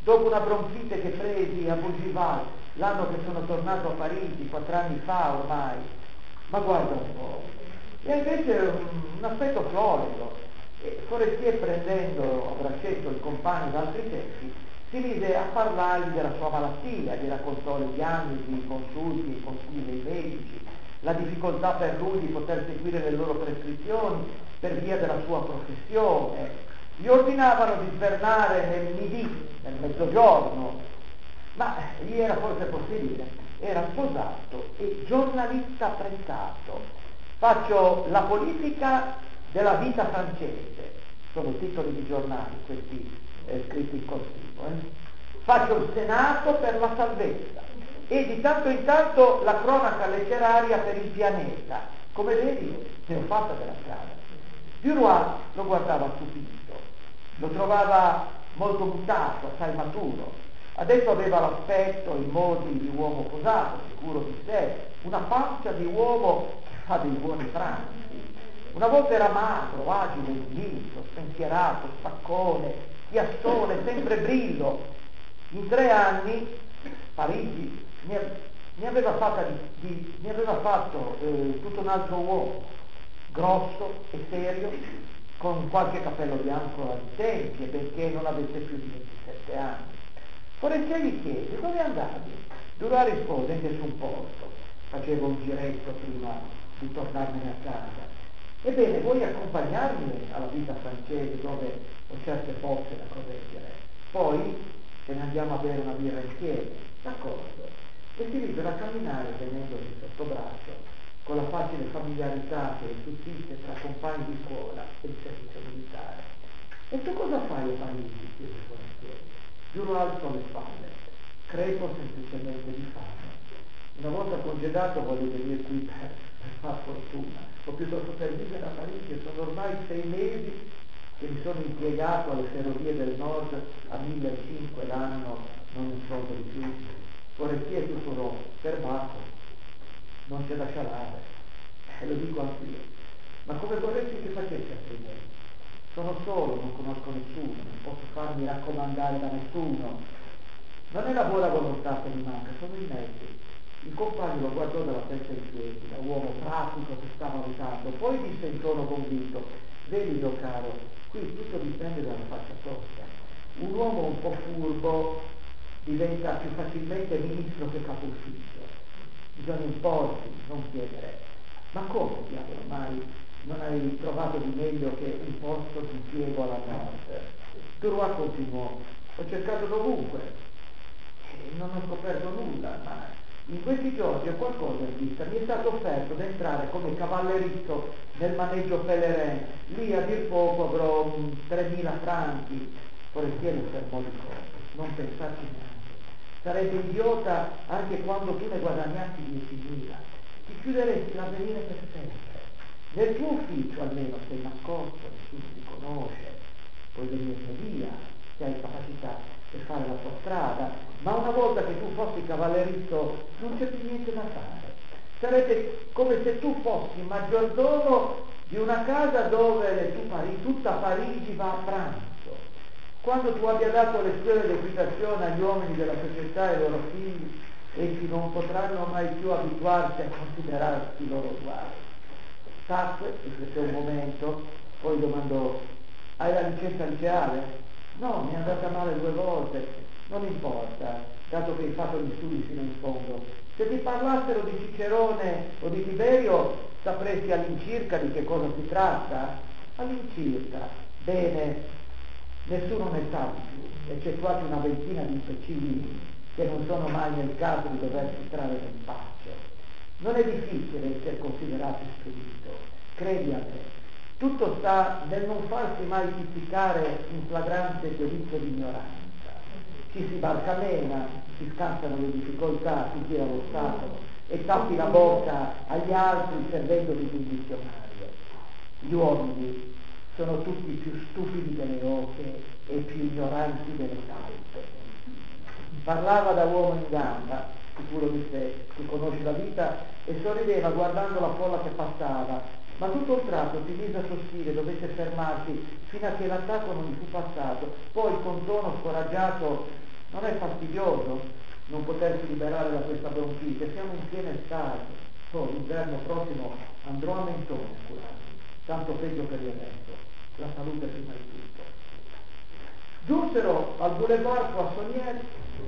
dopo una bronchite che presi a Bougival, l'anno che sono tornato a Parigi, 4 anni fa ormai, ma guarda un po', e invece un aspetto florido, e Forestier, prendendo a braccetto il compagno d'altri tempi, si mise a parlargli della sua malattia, gli raccontò le diagnosi, i consulti, i consigli dei medici, la difficoltà per lui di poter seguire le loro prescrizioni per via della sua professione. Gli ordinavano di svernare nel midi, nel mezzogiorno, ma gli era forse possibile, era sposato e giornalista apprezzato. Faccio la politica della vita francese, sono titoli di giornali questi scritti in corsivo. Faccio il Senato per la salvezza e di tanto in tanto la cronaca letteraria per il pianeta. Come vedi, ne ho fatta della strada. Duroy lo guardava stupito, lo trovava molto mutato, assai maturo. Adesso aveva l'aspetto, i modi di uomo posato, sicuro di sé, una pancia di uomo che fa dei buoni pranzi. Una volta era magro, agile, sminto, spensierato, spaccone, chiassone, sempre brillo. In 3 anni Parigi mi aveva fatto tutto un altro uomo, grosso e serio, con qualche capello bianco alle tempie, benché non avesse più di 27 anni. Forestier gli chiese: dove andavi? Duroy rispose: in nessun posto, facevo un giretto prima di tornarmene a casa. Ebbene, vuoi accompagnarmi alla vita francese dove ho certe poste da correggere? Poi ce ne andiamo a bere una birra insieme. D'accordo. E si misero a camminare tenendosi sotto braccio, con la facile familiarità che sussiste tra compagni di scuola e di servizio militare. E tu cosa fai a Parigi? Chiese Forestier. Duroy alzò le spalle. Crepo semplicemente di fame. Una volta congedato voglio venire qui per far fortuna. Ho piuttosto per vivere a Parigi, sono ormai 6 mesi che mi sono impiegato alle ferrovie del nord a 1.500 l'anno, non un soldo di più. Forestier tutto perbacco, non c'è da scialare, lo dico anch'io. Ma come vorresti che facessi a 6 mesi? Sono solo, non conosco nessuno, non posso farmi raccomandare da nessuno. Non è la buona volontà che mi manca, sono i mezzi. Il compagno lo guardò dalla testa ai piedi, da uomo pratico che stava valutando, poi disse in tono convinto: vedi mio caro, qui tutto dipende dalla faccia tosta. Un uomo un po' furbo diventa più facilmente ministro che capo ufficio. Bisogna imporsi, non chiedere. Ma come, diavolo, mai non hai trovato di meglio che un posto di impiego alla nord? Duroy continuò: ho cercato dovunque e non ho scoperto nulla, ma in questi giorni ho qualcosa in vista. Mi è stato offerto di entrare come cavallerizzo nel maneggio Pellerin. Lì a dir poco avrò 3.000 franchi. Forestier lo fermò di colpo. Non pensarci neanche. Sarebbe idiota anche quando tu ne guadagnassi 10.000. Ti chiuderesti l'avvenire per sempre. Nel tuo ufficio almeno sei nascosto, nessuno ti conosce. Puoi venirne via, se hai capacità per fare la tua strada, ma una volta che tu fossi cavallerizzo non c'è più niente da fare. Sarebbe come se tu fossi maggiordomo di una casa dove tutta Parigi va a pranzo. Quando tu abbia dato lezione di equitazione agli uomini della società e ai loro figli, essi non potranno mai più abituarsi a considerarsi loro uguali. Tacque, riflette un momento, poi domandò: hai la licenza liceale? No, mi è andata male 2 volte. Non importa, dato che hai fatto gli studi fino in fondo. Se ti parlassero di Cicerone o di Tiberio, sapresti all'incirca di che cosa si tratta? All'incirca. Bene, nessuno ne sa di più, eccettuati una ventina di imbecilli che non sono mai nel caso di doversi trarre nel paccio. Non è difficile essere considerati spedito, credi a me. Tutto sta nel non farsi mai pizzicare in flagrante delitto di ignoranza. Ci si barcamena, si scansano le difficoltà, si tira lo Stato e tappi la bocca agli altri servendoli di un dizionario. Gli uomini sono tutti più stupidi delle oche e più ignoranti delle talpe. Parlava da uomo in gamba, sicuro di sé, che conosce la vita, e sorrideva guardando la folla che passava, ma tutto un tratto si mise a tossire, dovette fermarsi fino a che l'attacco non gli fu passato. Poi con tono scoraggiato: Non è fastidioso non potersi liberare da questa bronchite? Siamo in piena estate. L'inverno prossimo andrò a Mentone a curarmi, tanto peggio per il resto, la salute prima di tutto. Giunsero al boulevard Poissonnière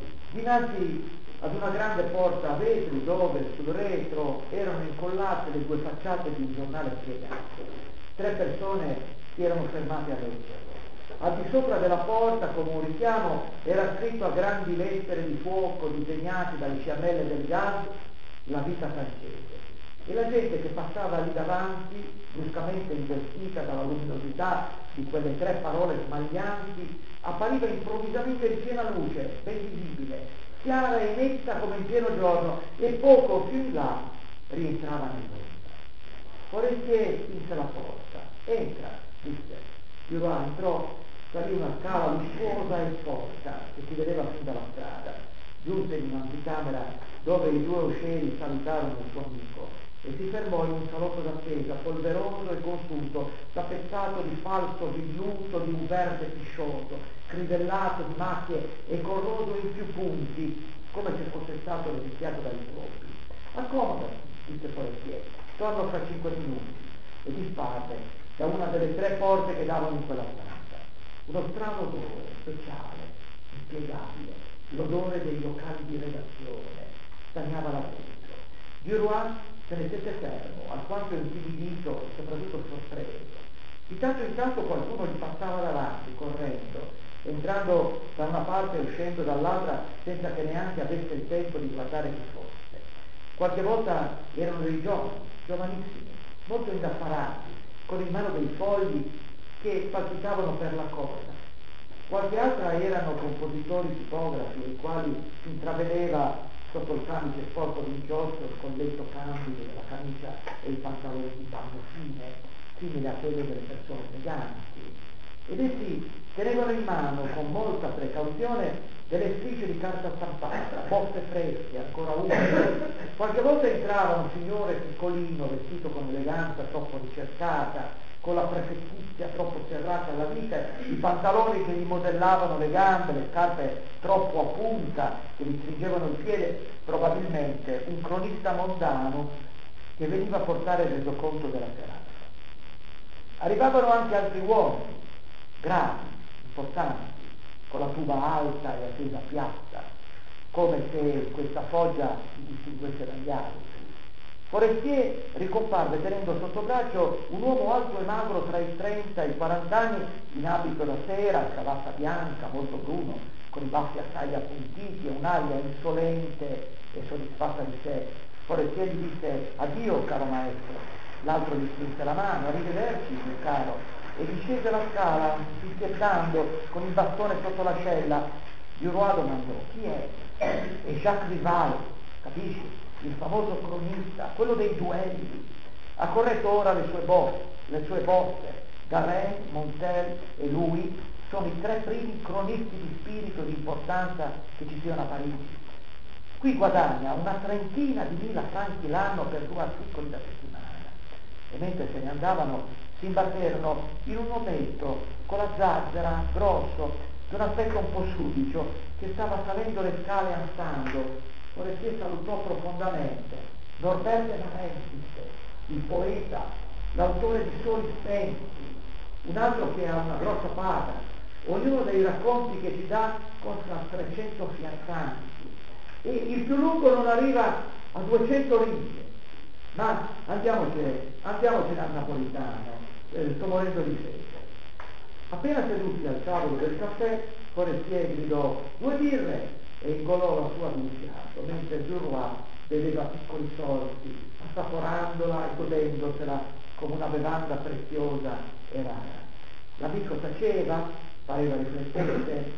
dinanzi ad una grande porta a vetri dove sul retro erano incollate le due facciate di un giornale piegato. 3 persone si erano fermate a leggerlo. Al di sopra della porta, come un richiamo, era scritto a grandi lettere di fuoco disegnate dalle fiammelle del gas la vita francese. E la gente che passava lì davanti, bruscamente investita dalla luminosità di quelle 3 parole smaglianti, appariva improvvisamente in piena luce, ben visibile, chiara e netta come in pieno giorno, e poco più in là rientrava nell'ombra. Forestier spinse la porta. Entra, disse. Duroy entrò, salì una scala lussuosa e sporca che si vedeva fin dalla strada. Giunse in un'anticamera dove i 2 uscieri salutarono il suo amico e si fermò in un salotto d'attesa, polveroso e consunto, tappezato di falso velluto di un verde piscioso, crivellato di macchie e corroso in più punti, come se fosse stato leviziato dai topi. Accomodati, disse Forestier, torno fra 5 minuti, e disparve da una delle 3 porte che davano in quella stanza. Uno strano odore, speciale, inspiegabile, l'odore dei locali di redazione, stagnava là dentro. Duroy se ne stette fermo, alquanto intimidito e soprattutto sorpreso. Di tanto in tanto qualcuno gli passava davanti, correndo, entrando da una parte e uscendo dall'altra senza che neanche avesse il tempo di guardare chi fosse. Qualche volta erano dei giovani, giovanissimi, molto indaffarati, con in mano dei fogli che palpitavano per la cosa. Qualche altra erano compositori tipografi, ai quali si intravedeva sotto il camice sporco di inchiostro il colletto candido della camicia e i pantaloni di panno fine, simili a quelli delle persone eleganti. Ed essi tenevano in mano con molta precauzione delle strisce di carta stampata, bozze fresche, ancora umide. Qualche volta entrava un signore piccolino, vestito con eleganza troppo ricercata, con la prefettizia troppo serrata alla vita, i pantaloni che gli modellavano le gambe, le scarpe troppo a punta che gli stringevano il piede, probabilmente un cronista mondano che veniva a portare il resoconto della serata. Arrivavano anche altri uomini, gravi, importanti, con la tuba alta e attesa piatta, come se questa foggia si distinguesse dagli altri. Forestier ricomparve tenendo sotto braccio un uomo alto e magro tra i 30 e i 40 anni, in abito da sera, cravatta bianca, molto bruno, con i baffi assai appuntiti e un'aria insolente e soddisfatta di sé. Forestier gli disse: addio caro maestro. L'altro gli strinse la mano: arrivederci mio caro, e discese la scala fischiettando con il bastone sotto l'ascella. Duroy domandò: chi è? È Jacques Rival, capisci? Il famoso cronista, quello dei duelli. Ha corretto ora le sue bozze. Garenne, Montel e lui sono i 3 primi cronisti di spirito di importanza che ci siano a Parigi. Qui guadagna una 30.000 franchi l'anno per 2 articoli da settimana. E mentre se ne andavano si imbatterono in un ometto con la zazzera, grosso, di un aspetto un po' sudicio, che stava salendo le scale ansando. Forestier salutò profondamente. Norbert de Marais, il poeta, l'autore di Soli spenti, un altro che ha una grossa paga. Ognuno dei racconti che ci dà costa 300 fiarzanti e il più lungo non arriva a 200 righe. Ma andiamocene al napolitano, sto morendo di sete. Appena seduti al tavolo del caffè, Forestier gridò 2 birre e ingolò la sua d'unziato, mentre Duroy beveva piccoli sorsi, assaporandola e godendosela come una bevanda preziosa e rara. L'amico taceva, pareva riflettente,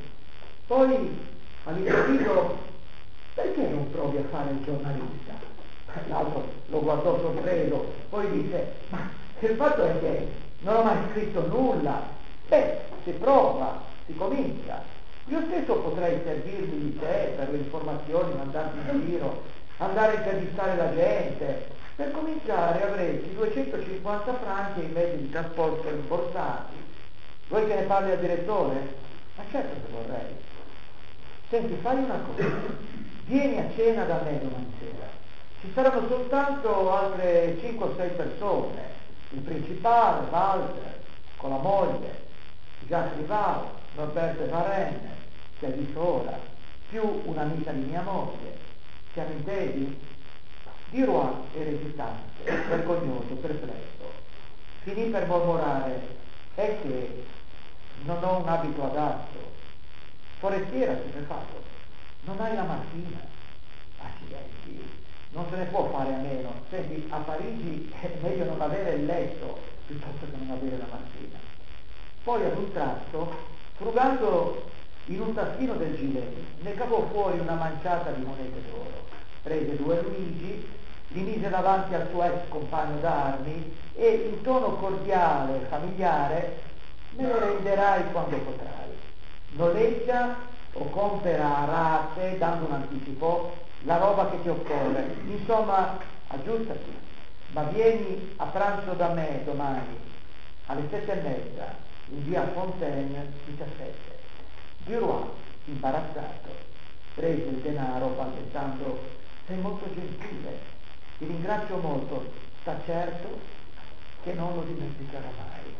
poi all'improvviso: perché non provi a fare il giornalista? L'altro lo guardò sorpreso, poi disse: ma il fatto è che non ho mai scritto nulla. Beh, si prova, si comincia. Io stesso potrei servirmi di te per le informazioni, mandarti in giro, andare a intervistare la gente. Per cominciare avresti 250 franchi in mezzi di trasporto rimborsati. Vuoi che ne parli al direttore? Ma certo che vorrei. senti, fai una cosa, vieni a cena da me domani sera, ci saranno soltanto altre 5 o 6 persone, il principale, Walter, con la moglie, Jacques Rival, Roberto Varenne, che hai visto ora, più un'amica di mia moglie, siamo in piedi? Duroy era esitante, vergognoso, perplesso, finì per mormorare, è che non ho un abito adatto. Forestiera, che hai fatto? Non hai la mattina? Accidenti, non se ne può fare a meno. Senti, a Parigi è meglio non avere il letto piuttosto che non avere la mattina. Poi ad un tratto, frugando in un taschino del gilet, ne cavò fuori una manciata di monete d'oro, prese 2 Luigi, li mise davanti al suo ex compagno d'armi e in tono cordiale e familiare: me le renderai quando potrai. Noleggia o compera a rate, dando un anticipo, la roba che ti occorre. Insomma, aggiustati, ma vieni a pranzo da me domani alle 7:30 in via Fontaine 17. Duroy, imbarazzato, prese il denaro balbettando: sei molto gentile, ti ringrazio molto, sta certo che non lo dimenticherò mai.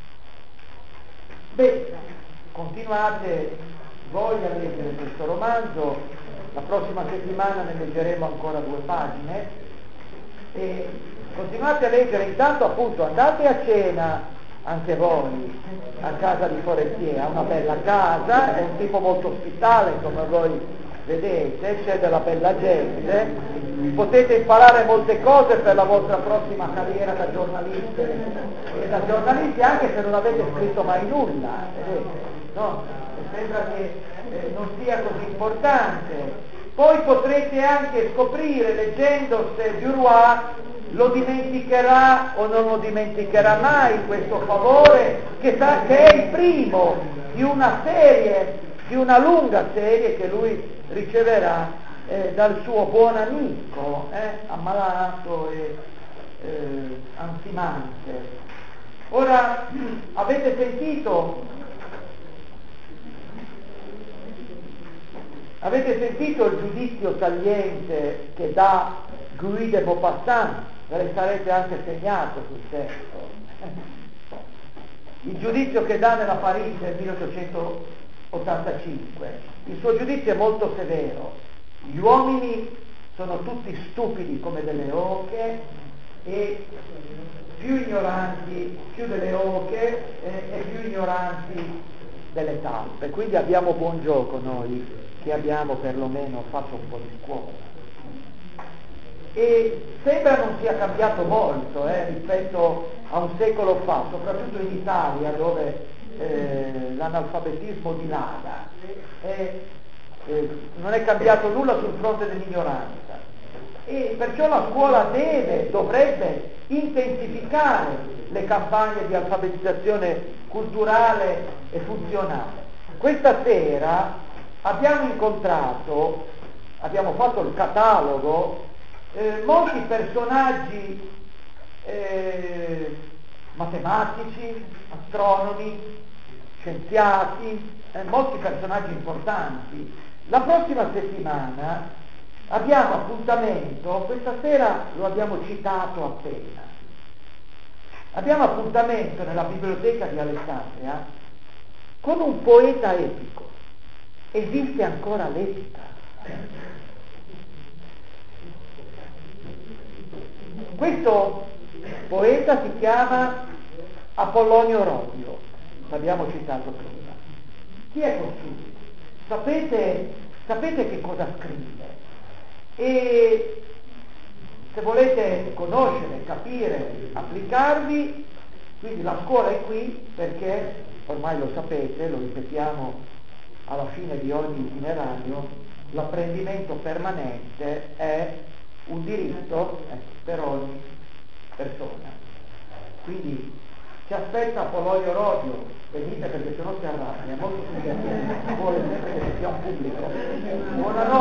Beh, continuate voi a leggere questo romanzo, la prossima settimana ne leggeremo ancora 2 pagine e continuate a leggere. Intanto appunto andate a cena anche voi a casa di Forestier, ha una bella casa, è un tipo molto ospitale come voi vedete, c'è della bella gente, potete imparare molte cose per la vostra prossima carriera da giornaliste e da giornalisti, anche se non avete scritto mai nulla, vedete, no? Sembra che non sia così importante. Poi potrete anche scoprire, leggendo, se Duroy lo dimenticherà o non lo dimenticherà mai questo favore, che è il primo di una serie, di una lunga serie che lui riceverà dal suo buon amico, ammalato e ansimante. Ora, avete sentito il giudizio tagliente che dà Guy de Maupassant? Ve le sarete anche segnato sul testo. Il giudizio che dà nella Parigi del 1885. Il suo giudizio è molto severo. Gli uomini sono tutti stupidi come delle oche e più ignoranti, più delle oche e più ignoranti delle talpe. Quindi abbiamo buon gioco noi, che abbiamo perlomeno fatto un po' di scuola. E sembra non sia cambiato molto rispetto a un secolo fa, soprattutto in Italia, dove l'analfabetismo dilaga. Non è cambiato nulla sul fronte dell'ignoranza. E perciò la scuola dovrebbe intensificare le campagne di alfabetizzazione culturale e funzionale. Questa sera abbiamo fatto il catalogo, molti personaggi matematici, astronomi, scienziati, molti personaggi importanti. La prossima settimana abbiamo appuntamento, questa sera lo abbiamo citato appena, abbiamo appuntamento nella biblioteca di Alessandria con un poeta epico. Esiste ancora l'epica? Questo poeta si chiama Apollonio Rodio, l'abbiamo citato prima. Chi è costui? Sapete che cosa scrive? E se volete conoscere, capire, applicarvi, quindi la scuola è qui perché, ormai lo sapete, lo ripetiamo alla fine di ogni itinerario, l'apprendimento permanente è un diritto per ogni persona. Quindi ci aspetta Apollonio Rodio, venite perché se no si arrabbia, è molto divertente, vuole sempre che ci sia un pubblico. Buonanotte.